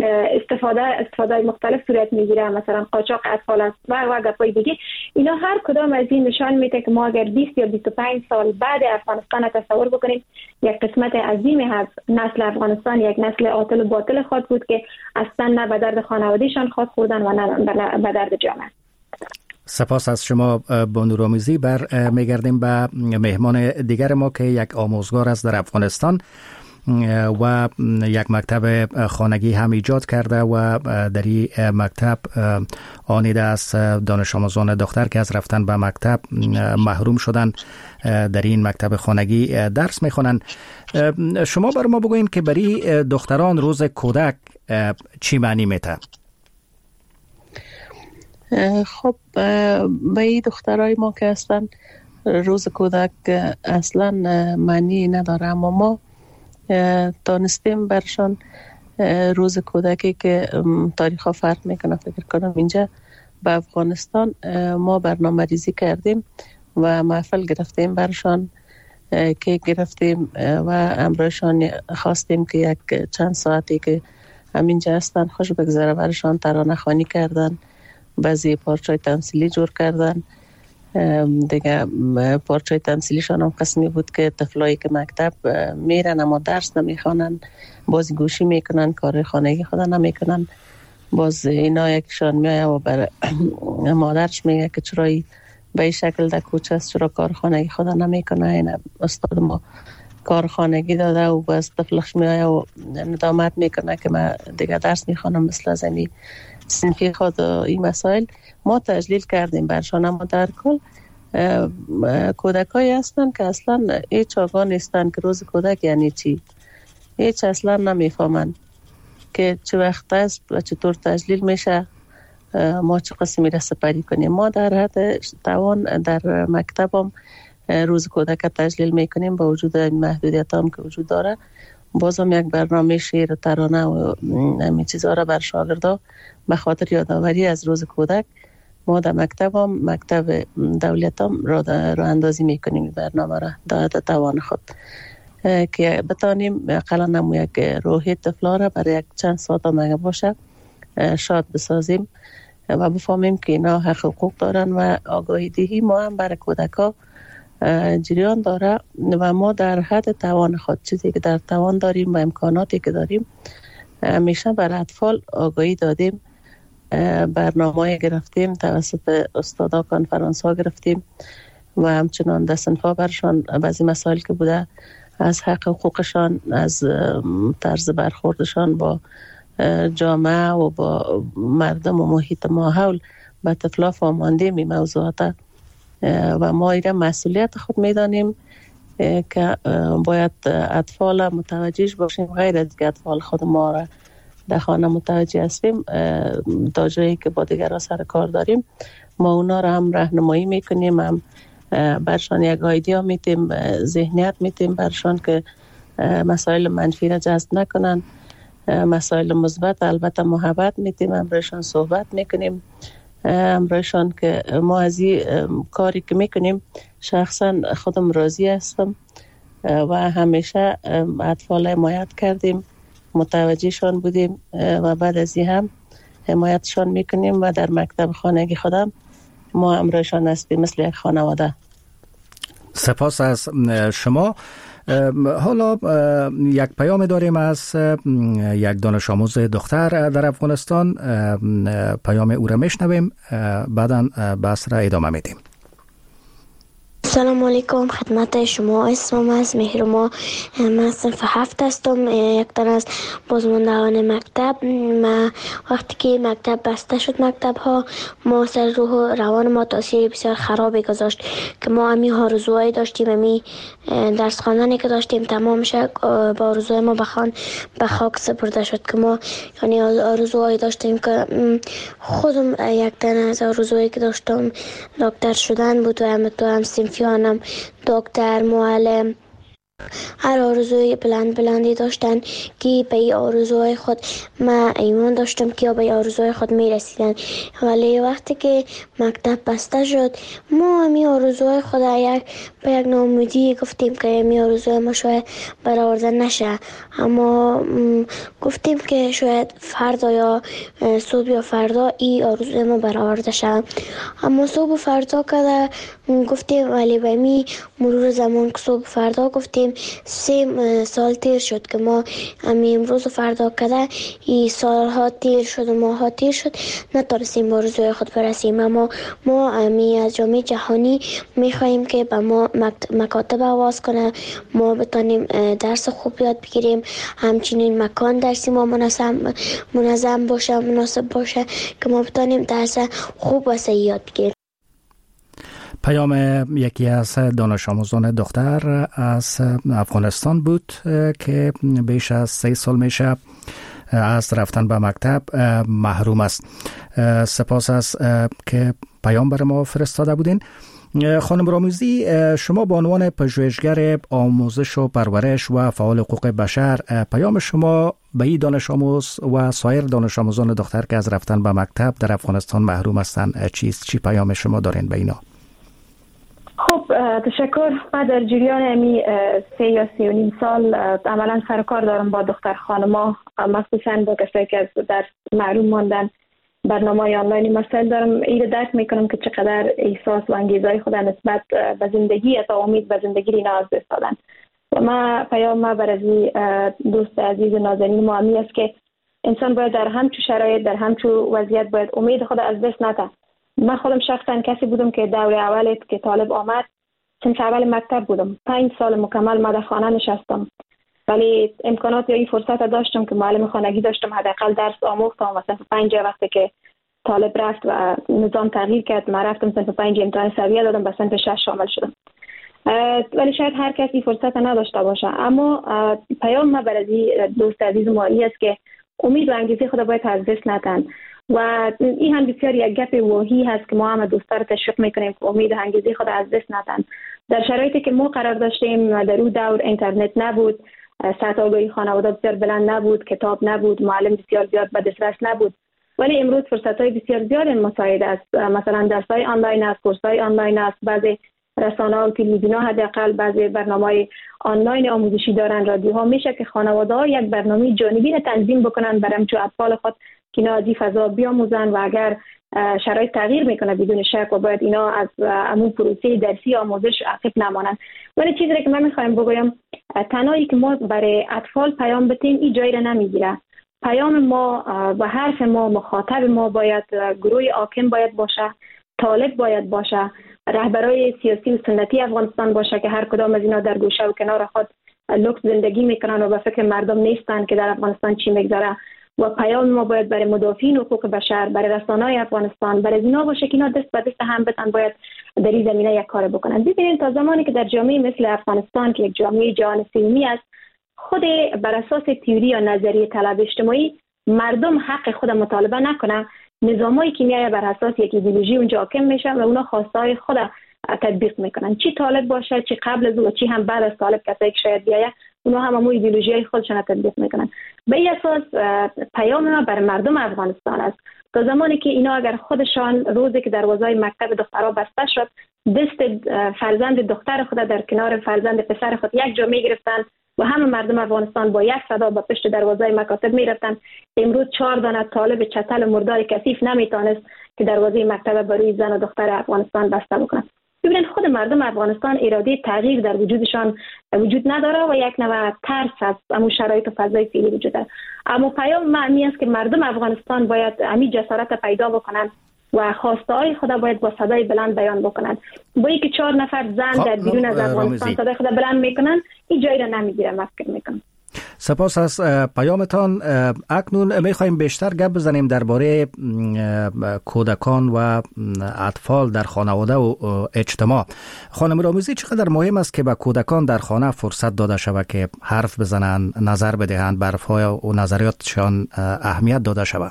استفاده مختلف صورت میگیره مثلا قاچاق اطفال است و گپای دیگه اینا هر کدام از این نشان میده که ما اگر 20 یا 25 سال بعد افغانستان تصور بکنیم یک قسمت عظیمی از نسل افغانستان یک نسل عاطل و باطل خود بود که اصلا نه به درد خانوادهشان خود خوردن و نه به درد جامعه. سپاس از شما بانورامیزی. میگردیم به مهمان دیگر ما که یک آموزگار است در افغانستان. و یک مکتب خانگی هم ایجاد کرده و در این مکتب آنیده است دانش آموزان دختر که از رفتن به مکتب محروم شدن در این مکتب خانگی درس میخوانند. شما بر ما بگوین که برای دختران روز کودک چی معنی میده؟ خب به دخترای ما که هستن روز کودک اصلا معنی نداره، اما ما دانستیم برشان روز کودکی که تاریخ ها فرق میکنه. فکر کنم اینجا به افغانستان ما برنامه ریزی کردیم و محفل گرفتیم برشان، کیک گرفتیم و امرایشان خواستیم که یک چند ساعتی که همینجا هستن خوش بگذره برشان. ترانه خوانی کردن، بعضی پارچای تمثیلی جور کردن دیگه. پارچای تمثیلیشان هم قسمی بود که طفلایی که مکتب میرن اما درس نمیخوانن باز گوشی میکنن، کار خانگی خود نمیکنن. باز اینا یکشان میایه و بر مادرش میگه که چرا به این شکل در کوچه است، چرا کار خانگی خود نمیکنه. این استاد ما کار خانگی داده و باز طفلش میایه و ندامت میکنه که من دیگه درس میخوانم مثل از این صنفی خود. این مسائل ما تجلیل کردیم برشان، اما در کل کودکایی هستن که اصلا هیچ آگاه نیستن که روز کودک یعنی چی، هیچ اصلا نمیفهمن که چه وقت است و چطور تجلیل میشه، ما چه قسمی را سپری کنیم. ما در حد توان در مکتبم روز کودک تجلیل میکنیم با وجود محدودیت هم که وجود داره. بازم یک برنامه شعر و ترانه و همین چیزها را بر شاگردا به خاطر یادآوری از روز کودک ما در مکتبم، مکتب دولتم را اندازی میکنیم برنامه را در توان خود که بتانیم قلنم یک روحی طفلا را برای یک چند ساعت هم باشه شاد بسازیم و بفهمیم که اینا حق حقوق دارن و آگاهی دهی ما هم برای کودکا جریان داره و ما در حد توان خود چیزی که در توان داریم و امکاناتی که داریم همیشه بر اطفال آگاهی دادیم. برنامه گرفتیم توسط استادا، کنفرانس ها گرفتیم و همچنان در صنفا برشان بعضی مسائل که بوده از حق حقوقشان، از طرز برخوردشان با جامعه و با مردم و محیط ماحول به طفلا فهماندیم این موضوعات و ما ایره مسئولیت خود میدانیم که باید اطفال متوجه باشیم. غیر از که اطفال خود ما را در خانه متوجه هستیم، تا جایی که با دیگر سر کار داریم ما اونا را هم راهنمایی میکنیم، هم برشان یک ایده میتیم، ذهنیت میتیم برشان که مسائل منفی را جذب نکنن. مسائل مثبت البته محبت میتیم، همراهشان صحبت میکنیم، همراهشان که ما از این کاری که میکنیم شخصا خودم راضی هستم و همیشه اطفال حمایت کردیم، متوجهشان بودیم و بعد از این هم حمایتشان میکنیم و در مکتب خانگی خودم ما همراهشان هستیم مثل یک خانواده. سپاس از شما. حالا یک پیام داریم از یک دانش آموز دختر در افغانستان، پیام او را میشنویم، بعداً بحث را ادامه میدیم. سلام علیکم خدمت شما، اسمم از مهرما، من صنف 7 هستم، یک تن از بازماندگان مکتب. ما وقتی که مکتب بسته شد مکتب ها، ما سر روح و روان ما تاثیر بسیار خرابی گذاشت که ما همی آرزوهایی داشتیم، همی درس خواندنی که داشتیم تمام شد، با آرزوهای ما به خاک سپرده شد که ما یعنی آرزوهایی داشتیم که خودم یک تن از آرزوهایی که داشتم دکتر شدن بود و هم صنفیانم دکتر، معلم، هر آرزوی بلندی داشتن که به این آرزوهای خود من ایمان داشتم که به این آرزوهای خود می رسیدن. ولی وقتی که مکتب بسته شد ما همی آرزوهای خود به یک ناامیدی گفتیم که همی آرزوهای ما شاید برآورده نشه، اما گفتیم که شاید فردا یا صبح یا فردا این آرزوهای ما برآورده شه. اما صبح و فردا که گفتیم، ولی به می مرور زمان که صبح فردا گفتیم بگیم 3 سال تیر شد که ما همی امروز و فردا کده این سالها تیر شد و ماها تیر شد نتارسیم به آرزوی خود برسیم. اما ما همی از جامعه جهانی میخواییم که به ما مکاتب آواز کنه، ما بتانیم درس خوب یاد بگیریم، همچنین مکان درسی ما منظم باشه، مناسب باشه که ما بتانیم درس خوب و صحیح یاد بگیریم. پیام یکی از دانش آموزان دختر از افغانستان بود که بیش از 3 سال میشه از رفتن به مکتب محروم است. سپاس است که پیام برای ما فرستاده بودین. خانم راموزی، شما به عنوان پژوهشگر آموزش و پرورش و فعال حقوق بشر، پیام شما به این دانش آموز و سایر دانش آموزان دختر که از رفتن به مکتب در افغانستان محروم هستند چیست؟ چی پیام شما دارین به اینا؟ خب تشکر. من در جریان امی 3 یا 3.5 سال عملا سرکار دارم با دختر خانما، مخصوصا با کسایی که از درس محروم ماندن. برنامه آنلاین مسائل دارم، این درک میکنم که چقدر احساس و انگیزه خود نسبت به زندگی تا امید به زندگی اینا از دست دادن. و ما پیام ما برای دوست عزیز نازنین ما همی است که انسان باید در همچو شرایط، در همچو وضعیت باید امید خود از دست نده. من خودم شخصا کسی بودم که دوره اول که طالب آمد صنف اول مکتب بودم، 5 سال مکمل ما در خانه نشستم، ولی امکانات یا این فرصت داشتم که معلم خانگی داشتم، حداقل درس آموختم. مثلا 5 وقتی که طالب رفت و نظام تغییر کرد، ما رفتم صنف 5 امتحان سویه دادم، به صنف 6 شامل شدم. ولی شاید هر کسی فرصت نداشته باشه. اما پیام ما برای دوست عزیز ما است که امید و انگیزه خود باید از دست ندن. و این هم بسیار یک گپ واهی هست که ما هم دوستا رو تشویق میکنیم که امید و انگیزه خود از دست ندن. در شرایطی که ما قرار داشتیم، در اون دور اینترنت نبود، سطح آگاهی خانواده بسیار بلند نبود، کتاب نبود، معلم بسیار زیاد به دسترس نبود. ولی امروز فرصت‌های بسیار زیاد مساعد است. مثلا درس‌های آنلاین است، کورس‌های آنلاین است، بعضی رسانه‌ها و تلویزیون‌ها حداقل بعضی برنامه‌های آنلاین آموزشی دارن، رادیوها. میشه که خانواده‌ها یک برنامه جانبی را تنظیم بکنن برای همچون اطفال خود که اینا از این فضا بیاموزن و اگر شرایط تغییر میکنه بدون شک و باید اینا از همون پروسه درسی آموزش عقب نمانن. ولی چیزی که من میخوایم بگویم، تنهایی که ما برای اطفال پیام بتیم این جایی را نمیگیره. پیام ما و حرف ما، مخاطب ما باید گروه حاکم باید باشه، طالب باید باشه، رهبرای سیاسی و سنتی افغانستان باشه که هر کدام از اینا در گوشه و کنار خود لوکس زندگی میکنن و به فکر مردم نیستن که در افغانستان چی میگذره. و پیام ما باید برای مدافعین حقوق بشر، برای رسانه‌های افغانستان، برای اینا باشه که اینا دست به دست هم بتن باید در این زمینه یک کار بکنن. ببینید تا زمانی که در جامعه مثل افغانستان که یک جامعه جهان سومی است، خود بر اساس تئوری یا نظریه طلب اجتماعی مردم حق خود مطالبه نکنه، نظامایی که میایه بر اساس یک ایدئولوژی اونجا حاکم میشن و اونا خواستهای خود تطبیق میکنن، چی طالب باشه، چی قبل از او، چی هم بعد از طالب کسایی که شاید بیایه، اونا هم همون ایدئولوژی خودشون تطبیق میکنن. به این اساس پیام ما برای مردم افغانستان است تا زمانی که اینا اگر خودشان روزی که دروازه مکتب دخترها بسته شد، دست فرزند دختر خود در کنار فرزند پسر خود یک جا میگرفتن و همه مردم افغانستان با یک صدا به پشت دروازه مکاتب میرفتن. امروز 4 دانه طالب چتل مردار کثیف نمیتونست که دروازه مکتب برای زن و دختر افغانستان بسته بکنه. ببینید خود مردم افغانستان اراده تغییر در وجودشان وجود نداره و یک نوع ترس از همون شرایط و فضای فعلی وجود داره. اما پیام معنی است که مردم افغانستان باید همین جسارت پیدا بکنن و خواسته‌های خود باید با صدای بلند بیان بکنن. با اینکه 4 نفر زن در بیرون از افغانستان صدای خود بلند میکنن، این جایی را نمیگیره. فکر میکنم. سپاس از پیامتان. اکنون میخوایم بیشتر گپ بزنیم درباره کودکان و اطفال در خانواده و اجتماع. خانم راموزی، چقدر مهم است که به کودکان در خانه فرصت داده شود که حرف بزنند، نظر بدهند، برفای و نظریاتشان اهمیت داده شود؟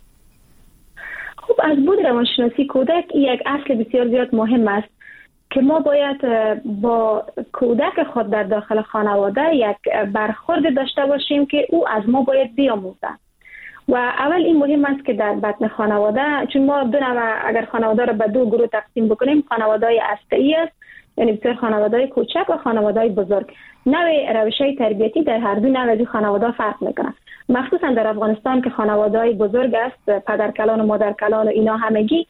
خب از بود روانشناسی کودک یک اصل بسیار زیاد مهم است که ما باید با کودک خود در داخل خانواده یک برخورد داشته باشیم که او از ما باید بیاموزه. و اول این مهم است که در بطن خانواده، چون ما دو نوع اگر خانواده را به 2 گروه تقسیم بکنیم، خانواده‌های هسته‌ای است، یعنی بسیار خانواده‌های کوچک و خانواده‌های بزرگ. نوع روش‌های تربیتی در هر دو نوع از خانواده فرق میکنه. مخصوصا در افغانستان که خانواده‌های بزرگ است، پدرکلان و مادرکلان و اینا همگی،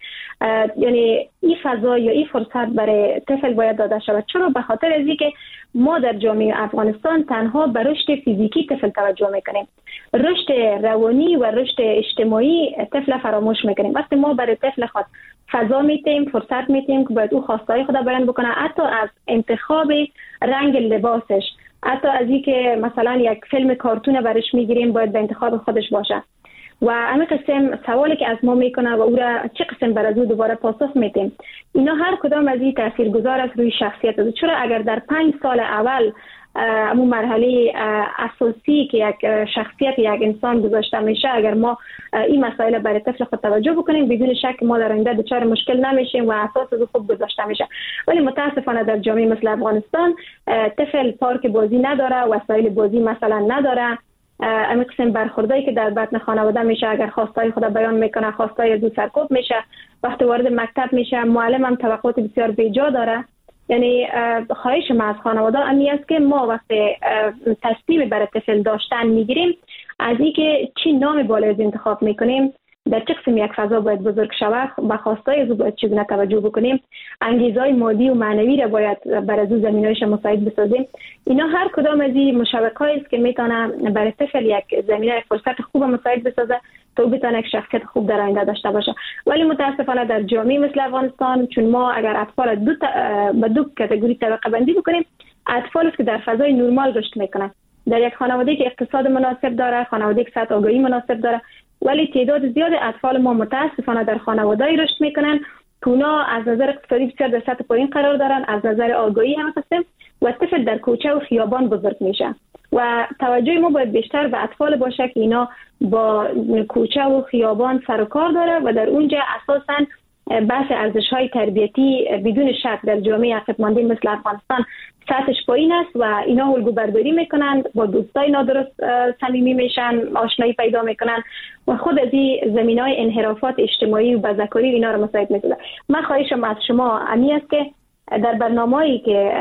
یعنی این فضا یا این فرصت برای طفل باید داده شود. چرا؟ به خاطر از اینکه ما در جامعه افغانستان تنها به رشد فیزیکی طفل توجه میکنیم، رشد روانی و رشد اجتماعی طفل فراموش میکنیم. وقتی ما برای طفل خود فضا میتیم، فرصت میتیم که باید او خواستهای خود بیان بکنه، حتی از انتخاب رنگ لباسش، حتی از اینکه مثلا یک فیلم کارتون برش میگیریم باید به انتخاب خودش باشه. و همین قسم سوالی که از ما میکنه و او را چه قسم بر از او دوباره پاسخ میتیم، اینا هر کدام از این تاثیرگذار است روی شخصیت است. چرا اگر در 5 سال اول همون مرحله اساسی که یک شخصیت یک انسان گذاشته میشه، اگر ما این مسائل برای طفل خود توجه بکنیم، بدون شک ما در آینده دچار مشکل نمیشیم و اساس از خوب گذاشته میشه. ولی متاسفانه در جامعه مثل افغانستان طفل پارک بازی نداره، وسایل بازی مثلا نداره. همین قسم برخوردایی که در بطن خانواده میشه، اگر خواستای خود بیان میکنه، خواستای از او سرکوب میشه. وقتی وارد مکتب میشه، معلم هم توقعات بسیار بیجا داره. یعنی خواهش ما از خانواده امی است که ما وقتی تصمیم برای طفل داشتن میگیریم، از اینکه چی نام بالایز انتخاب میکنیم، در چه قسم یک فضا باید بزرگ شود، به خواستای از او باید چگونه توجه بکنیم، انگیزهای مادی و معنوی را باید برای از او زمینهایش مساعد بسازیم. اینا هر کدام از این مشوق‌هایی است که میتونه برای طفل یک زمینه فرصت خوب مساعد بسازه تا بتونه یک شخصیت خوب در آینده داشته باشه. ولی متاسفانه در جامعه مثل افغانستان، چون ما اگر اطفال به دو کاتگوری طبقه بندی بکنیم، اطفال است که در فضای نرمال رشد میکنن، در یک خانواده که اقتصاد مناسب داره، خانواده که سطح آگاهی مناسب داره. ولی تعداد زیاد اطفال ما متاسفانه در خانواده‌ای رشد میکنن که اونا از نظر اقتصادی بسیار در سطح پایین قرار دارن، از نظر آگاهی هم هستن و طفل در کوچه و خیابان بزرگ میشه. و توجه ما باید بیشتر به اطفال باشه که اینا با کوچه و خیابان سر و کار داره و در اونجا اساساً بحث ارزش‌های تربیتی بدون شک در جامعه عقب‌مانده مثل افغانستان سطحش پایین است و اینا الگو برداری میکنن، با دوستای نادرست صمیمی میشن، آشنایی پیدا میکنن و خود از این زمینه‌های انحرافات اجتماعی و بازاکاری اینا رو مساعد میکنه. من خواهشم از شما امی است که در برنامه‌ای که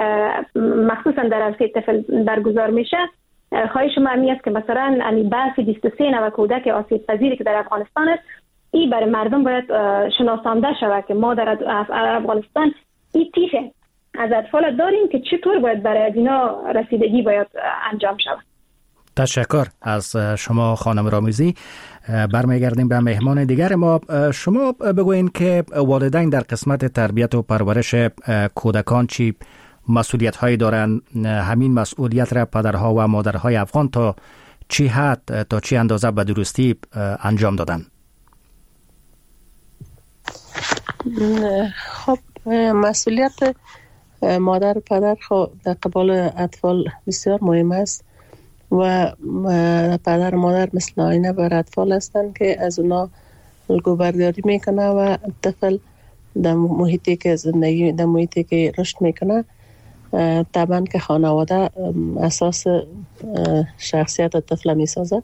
مخصوصا در عرصه طفل برگزار میشه، خواهش من امی است که مثلا امی بحث 23 نوع کودک آسیب پذیری که در افغانستان است، این برای مردم باید شناسانده شود که ما در افغانستان این تیپ از اطفال داریم که چطور باید برای اینا رسیدگی باید انجام شود. تشکر از شما خانم رامیزی. برمیگردیم به مهمان دیگر ما. شما بگوین که والدین در قسمت تربیت و پرورش کودکان چی مسئولیت هایی دارن؟ همین مسئولیت را پدرها و مادرهای افغان تا چی حد، تا چی اندازه به درستی انجام دادن؟ خب مسئولیت مادر و پدر در قبال اطفال بسیار مهم است و پدر و مادر مثل آینه بر اطفال هستند که از اونا الگو برداری میکنه و طفل در محیطی که زندگی، در محیطی که رشد میکنه، طبعا که خانواده اساس شخصیت طفل میسازه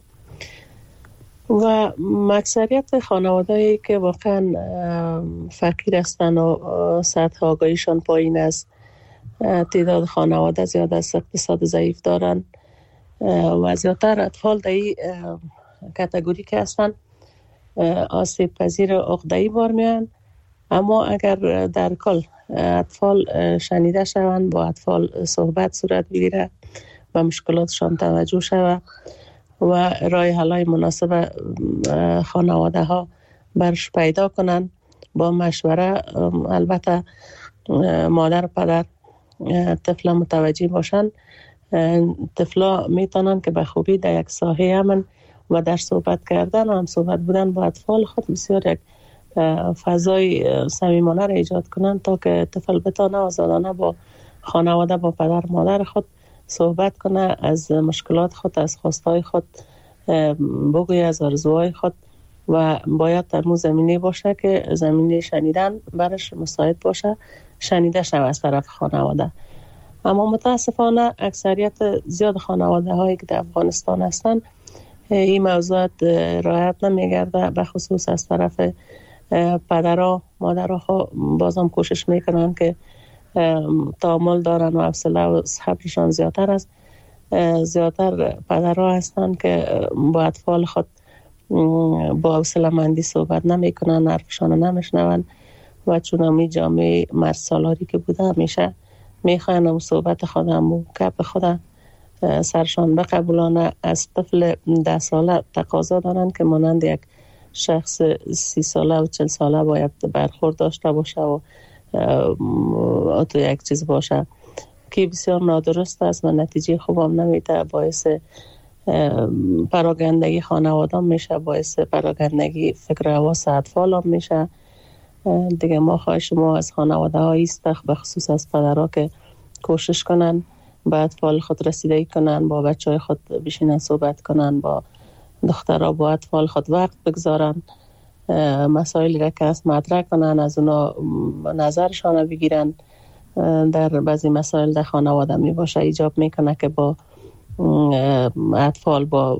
و اکثریت خانوادهایی که واقعا فقیر هستند و سطح آگاهیشان پایین است، تعداد خانواده زیاد است، اقتصاد ضعیف دارن و زیادتر اطفال در این کاتگوری که هستن آسیب پذیر و عقده‌ای بار میان. اما اگر در کل اطفال شنیده شوند، با اطفال صحبت صورت بگیره و مشکلاتشان توجه شود و راه حل‌های مناسب خانواده ها برش پیدا کنن، با مشوره البته مادر و پدر طفل متوجه باشن، طفلا میتونن که به خوبی در یک ساحه امن و در صحبت کردن و هم صحبت بودن با اطفال خود بسیار یک فضای صمیمانه را ایجاد کنن تا که طفل بتونه آزادانه با خانواده، با پدر مادر خود صحبت کنه، از مشکلات خود، از خواستهای خود بگوی، از آرزوهای خود و باید در مو زمینه باشه که زمینه شنیدن برش مساعد باشه، شنیده شود از طرف خانواده. اما متاسفانه اکثریت زیاد خانواده هایی که در افغانستان هستن این موضوعات رعایت نمیگرده، به خصوص از طرف پدرها مادرها بازم کوشش میکنن که تحمل دارن و حوصله و صبرشان زیادتر است زیادتر پدرها هستن که با اطفال خود با حوصله‌مندی صحبت نمیکنن، حرفشان نمیشنون و چون همی جامعه مرد سالاری که بوده همیشه میخواین هم صحبت خودم و گپ خودم سرشان بقبولانه. از طفل 10 ساله تقاضا دارن که مانند یک شخص 30 ساله و 40 ساله باید برخورد داشته باشه و تو یک چیز باشه که بسیار نادرست است و نتیجه خوبم نمیده، باعث پراگندگی خانواده میشه، باعث پراگندگی فکر حواس اطفال هم میشه. دیگه ما خواهش ما از خانواده ها است، به خصوص از پدرها که کوشش کنن با اطفال خود رسیدگی کنن، با بچه های خود بشینن صحبت کنن، با دخترها با اطفال خود وقت بگذارن، مسائلی را که است مطرح کنن، از اونا نظرشان رو بگیرن. در بعضی مسائل در خانواده می باشه ایجاب میکنه که با اطفال با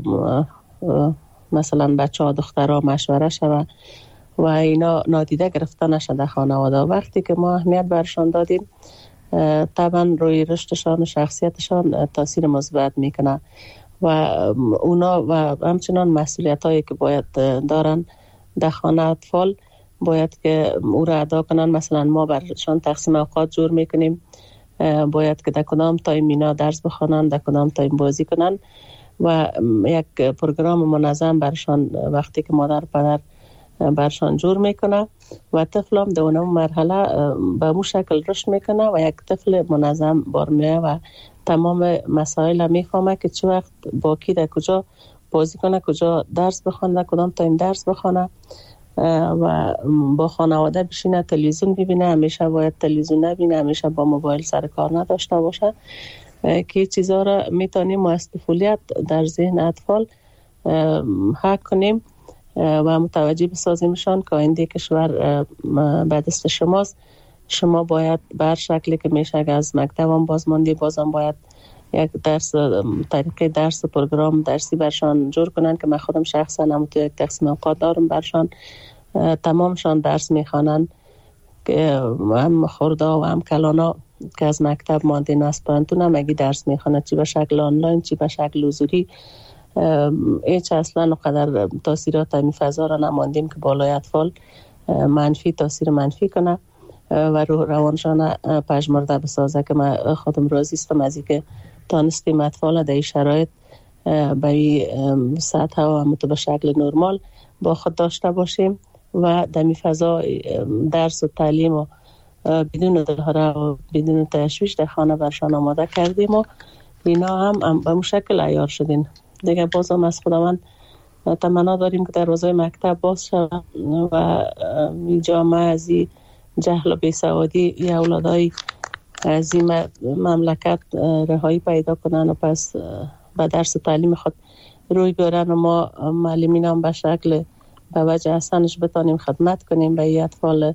مثلا بچه ها دخترها مشوره شود و اینا نادیده گرفته نشه در خانواده. وقتی که ما اهمیت برشان دادیم طبعا روی رشدشان و شخصیتشان تاثیر مثبت میکنه و اونا و همچنان مسئولیت هایی که باید دارن در خانه اطفال باید که او را ادا کنن. مثلا ما برشان تقسیم اوقات جور میکنیم، باید که در کدام تایم اینا درس بخوانن، در کدام تایم بازی کنن و یک پروگرام منظم برشان وقتی که مادر پدر برشان جور میکنه و طفل هم در اون مرحله به مو شکل رشد میکنه و یک طفل منظم بار میه و تمام مسائل میفهمه که چه وقت با کی در کجا بازی کنه، کجا درس بخونه، کدام تایم درس بخونه و با خانواده بشینه تلویزیون ببینه. همیشه باید تلویزیون نبینه، همیشه با موبایل سر کار نداشته باشه که چیزا را میتونیم ما از طفولیت در ذهن اطفال حک کنیم و متوجه بسازیمشان که آینده کشور به دست شماست. شما باید بر شکلی که میشه از مکتب هم بازماندی بازم باید یک درس طریقه درس و پروگرام درسی برشان جور کنن که من خودم شخصا هم تو یک تقسیم اوقات دارم برشان تمامشان درس میخوانن که هم خوردا و هم کلانا که از مکتب ماندین اسپرانتون هم اگه درس میخوانه، چی به شکل آنلاین چی به شکل حضوری. ایچ اصلا قدر تاثیرات این فضا را نماندیم که بالای اطفال منفی تاثیر منفی کنه و روانشان پژمرده بسازه که من خودم راضی استم از اینکه تانستیم اطفال در این شرایط به این سطح و به شکل نرمال با خود داشته باشیم و در این فضا درس و تعلیم و بدون دلهره و بدون تشویش در خانه برشان آماده کردیم و اینا هم به مشکل عیار شدین. دیگه بازم از خداوند تمنا داریم که دروازه مکتب باز شد و این جامعه از این جهل و بیسوادی یا اولادای از این مملکت رهایی پیدا کنن و پس به درس و تعلیم خود روی بیارن و ما معلمین هم به شکل به وجه احسنش بتانیم خدمت کنیم به این اطفال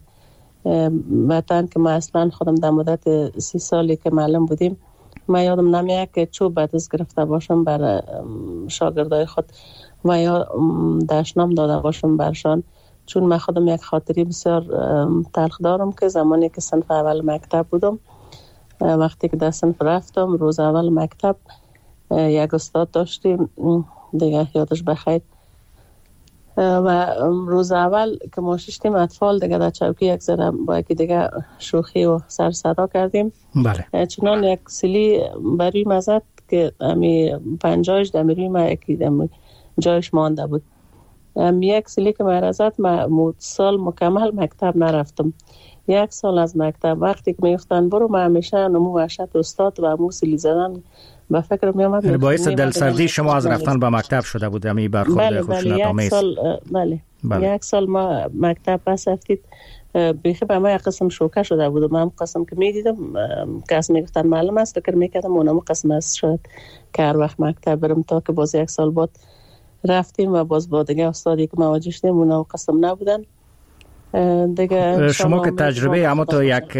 وطن که ما اصلا خودم در مدت 30 سالی که معلم بودیم من یادم نمیاد که چوب به دست گرفته باشم برای شاگردای خود و یا دشنام داده باشم برشان، چون من خودم یک خاطری بسیار تلخ دارم که زمانی که صنف اول مکتب بودم، وقتی که در صنف رفتم روز اول مکتب یک استاد داشتیم دیگه یادش بخیر و روز اول که ما ششتیم اطفال دیگه در چوکی یک ذره با یکی دیگه شوخی و سر صدا کردیم. بله. چنان یک سیلی بروی مزد که امی پنجایش دمیروی ما یکی جایش مانده بود. یک سیلی که مرزد ما سال مکمل مکتب نرفتم. 1 سال از مکتب وقتی که میفتن برو ما همیشه نمو وحشت استاد و مو سیلی زدن به فکر می آمد باعث دلسردی شما از رفتن به مکتب شده بود امی برخورد خشونت آمیز. بله. 1 سال ما مکتب پس رفتید بیخی به ما یک قسم شوکه شده بود. من قسم که میدیدم کس میگفتن معلوم است فکر میکردم اونم قسم است شاید که هر وقت مکتب برم تا که باز 1 سال بعد رفتیم و باز با دیگه استادی که مواجه شدیم اونم قسم نبودن دیگه. شما که تجربه اما تو یک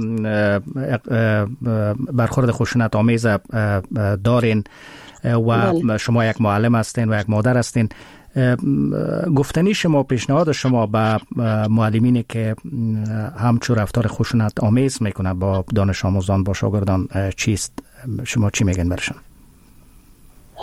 برخورد خشونت آمیز دارین و شما یک معلم هستین و یک مادر هستین، گفتنی شما پیشنهاد شما به معلمینی که همچون رفتار خشونت آمیز میکنه با دانش آموزان با شاگردان چیست؟ شما چی میگن برشون؟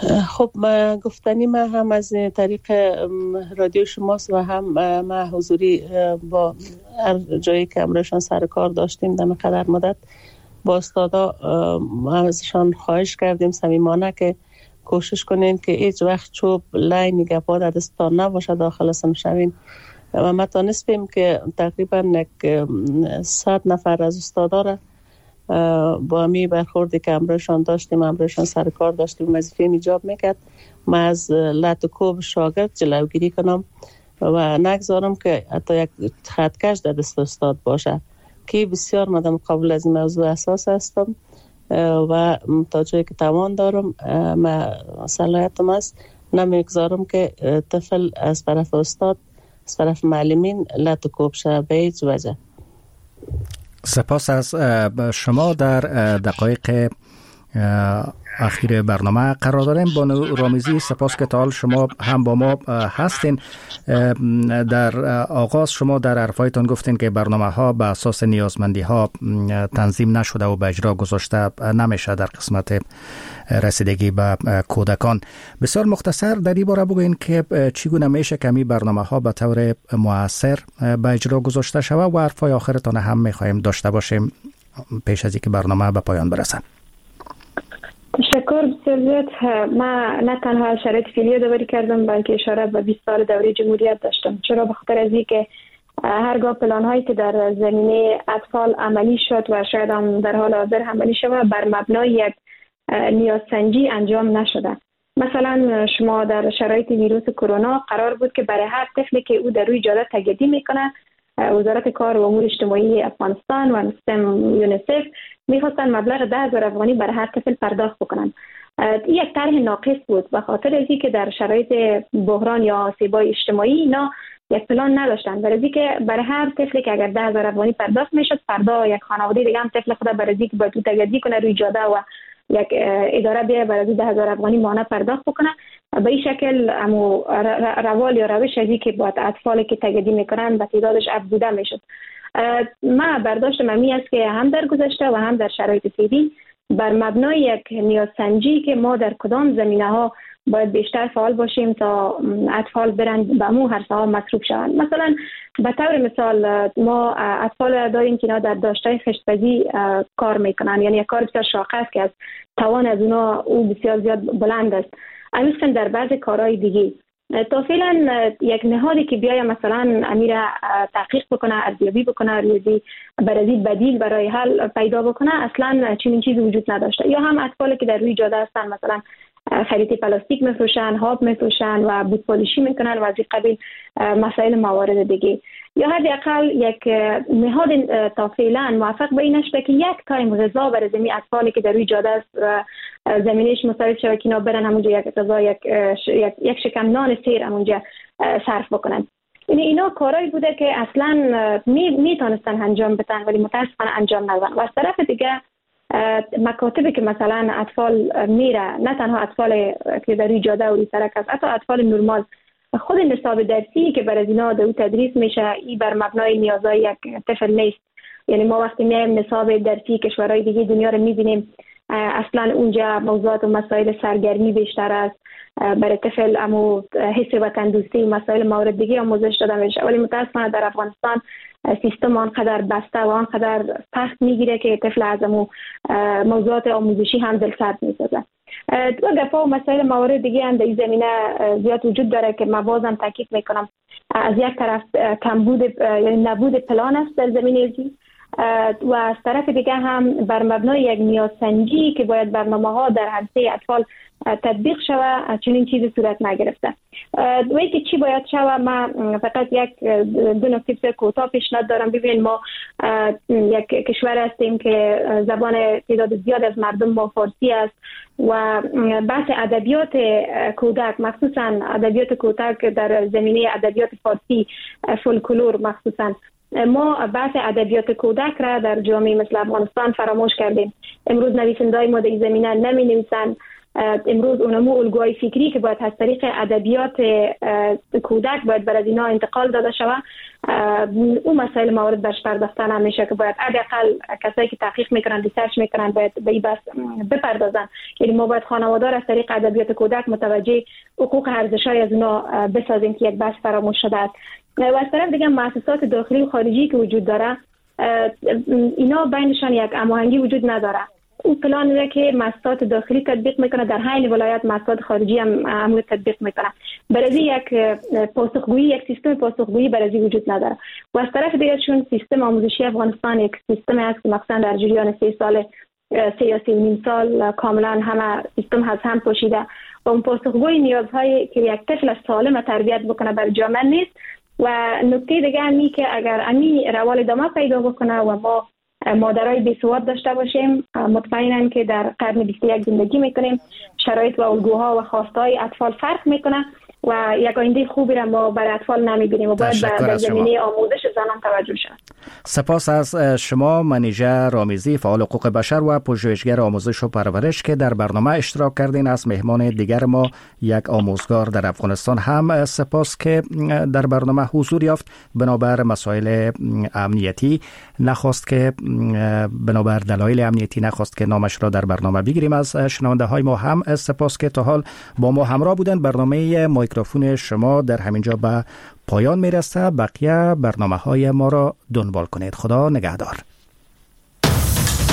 خب گفتنی من هم از طریق رادیو شماست و هم ما حضوری با هر جایی که امروزشان سر کار داشتیم در قدر مدت با استادا ازشان خواهش کردیم صمیمانه که کوشش کنین که هیچ وقت چوب لاین گپا در دستان نباشه داخل سن شوین و ما تانستیم که تقریبا 100 نفر از استادا را با می برخوردی که امروزشان داشتیم امروزشان سر کار داشتیم وظیفه ایجاب میکرد ما از لط و کوب شاگرد جلوگیری کنم و نگذارم که حتی یک خطکش در دست استاد باشه که بسیار مدام قبول از این موضوع اساس هستم و تا جایی که توان دارم ما صلاحیتم است نمیگذارم که طفل از طرف استاد از طرف معلمین لط و کوب شه به هیچ وجه. سپاس از شما. در دقایق اخیر برنامه قرار داریم. بانو رامیزی سپاس که تا حال شما هم با ما هستین. در آغاز شما در حرفایتان گفتین که برنامه ها به اساس نیازمندی ها تنظیم نشده و به اجرا گذاشته نمیشه در قسمت رسیدگی به کودکان. بسیار مختصر در این باره بگوین که چگونه میشه که می برنامه ها به طور مؤثر به اجرا گذاشته شود و حرفای آخرتان هم میخوایم داشته باشیم پیش از اینکه برنامه به پایان برسه. تشکر بسیار زیاد. ما نه تنها شرایط فعلی داوری کردم بلکه اشاره به 20 سال دوره جمهوریت داشتم. چرا؟ به خاطر از اینکه هرگاه پلان هایی که در زمینه اطفال عملی شد و شاید هم در حال حاضر عملی شود بر مبنای یک نیازسنجی انجام نشده. مثلا شما در شرایط ویروس کرونا قرار بود که برای هر طفلی که او در روی جاده تگدی میکنه وزارت کار و امور اجتماعی افغانستان و سیستم یونیسف میخواستن مبلغ 10,000 افغانی برای هر طفل پرداخت بکنن. یک طرح ناقص بود به خاطر از اینکه در شرایط بحران یا آسیب‌های اجتماعی اینا یک پلان نداشتن. برای اینکه برای هر طفلی که اگر 10,000 افغانی پرداخت میشد فردا یک خانواده دیگه هم طفل خود برای اینکه باید تگدی کنه روی جاده و یک اداره بیه برای 10,000 افغانی ماهانه پرداخت بکنه. به این شکل روال یا روش ازی که با اطفالی که تگدی میکنن به تعدادش افزوده میشد. ما برداشتم امی است که هم در گذشته و هم در شرایط فعلی بر مبنای یک نیازسنجی که ما در کدام زمینه ها باید بیشتر فعال باشیم تا اطفال برن به مو هر سال مصروف شوند. مثلا به طور مثال ما اطفال داریم که اینا در داشتهای خشتپزی کار میکنن، یعنی یک کار بسیار شاقه است که از توان از اونا او بسیار زیاد بلند است. امیستن در بعض کارهای دیگه تا فعلا یک نهادی که بیاید مثلا امیر تحقیق بکنه، ارزیابی بکنه، ریاضی برای بدیل برای حل پیدا بکنه اصلا چنین چیزی وجود نداشته. یا هم اطفالی که در روی جاده هستن مثلا خرید پلاستیک میفروشن، هاب میفروشن و بود پالیشی میکنن و از این قبیل مسائل موارد دیگه. یا حداقل یک نهاد تا فعلا موفق به این نشده که یک تایم غذا برای زمین اطفالی که در روی جاده است زمینش مصرف شده که اینا برن همونجا یک غذا یک شکم نان سیر همونجا صرف بکنن. یعنی اینا کارهایی بوده که اصلا میتونستن انجام بدن ولی متاسفانه انجام ندادن. و از طرف دیگه مکاتبی که مثلا اطفال میره، نه تنها اطفال که در روی جاده و روی سرک است، حتی اطفال نرمال خود نصاب درسی که برای اینا در تدریس میشه این بر مبنای نیازهای یک طفل نیست. یعنی ما وقتی میایم نصاب درسی کشورهای دیگه دنیا رو میبینیم اصلا اونجا موضوعات و مسائل سرگرمی بیشتر است برای طفل، اما حس وطن دوستی مسائل مورد دیگه آموزش داده میشه. ولی متاسفانه در افغانستان سیستم آنقدر بسته و آنقدر سخت میگیره که طفل از موضوعات آموزشی هم دلسرد میسازه. دو گپا و مسائل موارد دیگه هم در این زمینه زیاد وجود داره که من بازم تاکید میکنم. از یک طرف کمبود یعنی نبود پلان است در زمینه زی و از طرف دیگه هم بر مبنای یک نیازسنجی که باید برنامه‌ها در حوزه اطفال تطبیق شود چنین چیزی صورت نگرفته. ولی که چی باید شود، من فقط یک دو نکته بسیار کوتاه پیشنهاد دارم. ببینید ما یک کشور هستیم که زبان تعداد زیاد از مردم ما فارسی است و بحث ادبیات کودک مخصوصا ادبیات کودک در زمینه ادبیات فارسی فولکلور مخصوصا ما بحث ادبیات کودک را در جامعه مثل افغانستان فراموش کردیم. امروز نویسنده‌های ما در این زمینه نمی نویسند امروز اونمو الگوهای فکری که باید از طریق ادبیات کودک باید بر از اینا انتقال داده شود، اون مسائل موارد برش پرداخته نمیشه که باید حداقل کسایی که تحقیق میکنن، ریسرچ میکنن باید به این بحث بپردازن. یعنی ما باید خانواده‌ها از طریق ادبیات کودک متوجه حقوق ارزش‌های از اونا بسازیم که یک بحث فراموش شده است. و از طرف دیگه مؤسسات داخلی و خارجی که وجود داره، اینا بینشان یک هماهنگی وجود نداره. اون پلان را که مؤسسات داخلی تطبیق میکنه، در حین ولایت مؤسسات خارجی هم تطبیق میکنه. برای یک پاسخگویی، یک سیستم پاسخگویی برای وجود نداره. و از طرف دیگه چون سیستم آموزشی افغانستان یک سیستم است که مثلا در جریان 3 سال سیاسی و نیم سال کاملا همه سیستم از هم پوشیده و اون پاسخگوی نیازهای که یک طفل سالم تربیت بکنه بر جامعه نیست. و نکته دیگه همی که اگر امی روال ادامه پیدا بکنه و ما مادرای بیسواد داشته باشیم، مطمئنم که در قرن 21 زندگی میکنیم. شرایط و الگوها و خواستهای اطفال فرق میکنه و یک آینده خوبی را ما برای اطفال نمیبینیم و باید در زمینه آموزش زنان توجه شد. سپاس از شما منیژه رامیزی، فعال حقوق بشر و پژوهشگر آموزش و پرورش که در برنامه اشتراک کردین. از مهمان دیگر ما یک آموزگار در افغانستان هم سپاس که در برنامه حضور یافت. بنابر مسائل امنیتی نخواست که بنابر دلایل امنیتی نخواست که نامش را در برنامه بگیریم. از شنونده های ما هم سپاس که تا حال با ما همراه بودن. برنامه میکروفون شما در همینجا به پایان میرسه. بقیه برنامه های ما را دنبال کنید. خدا نگهدار.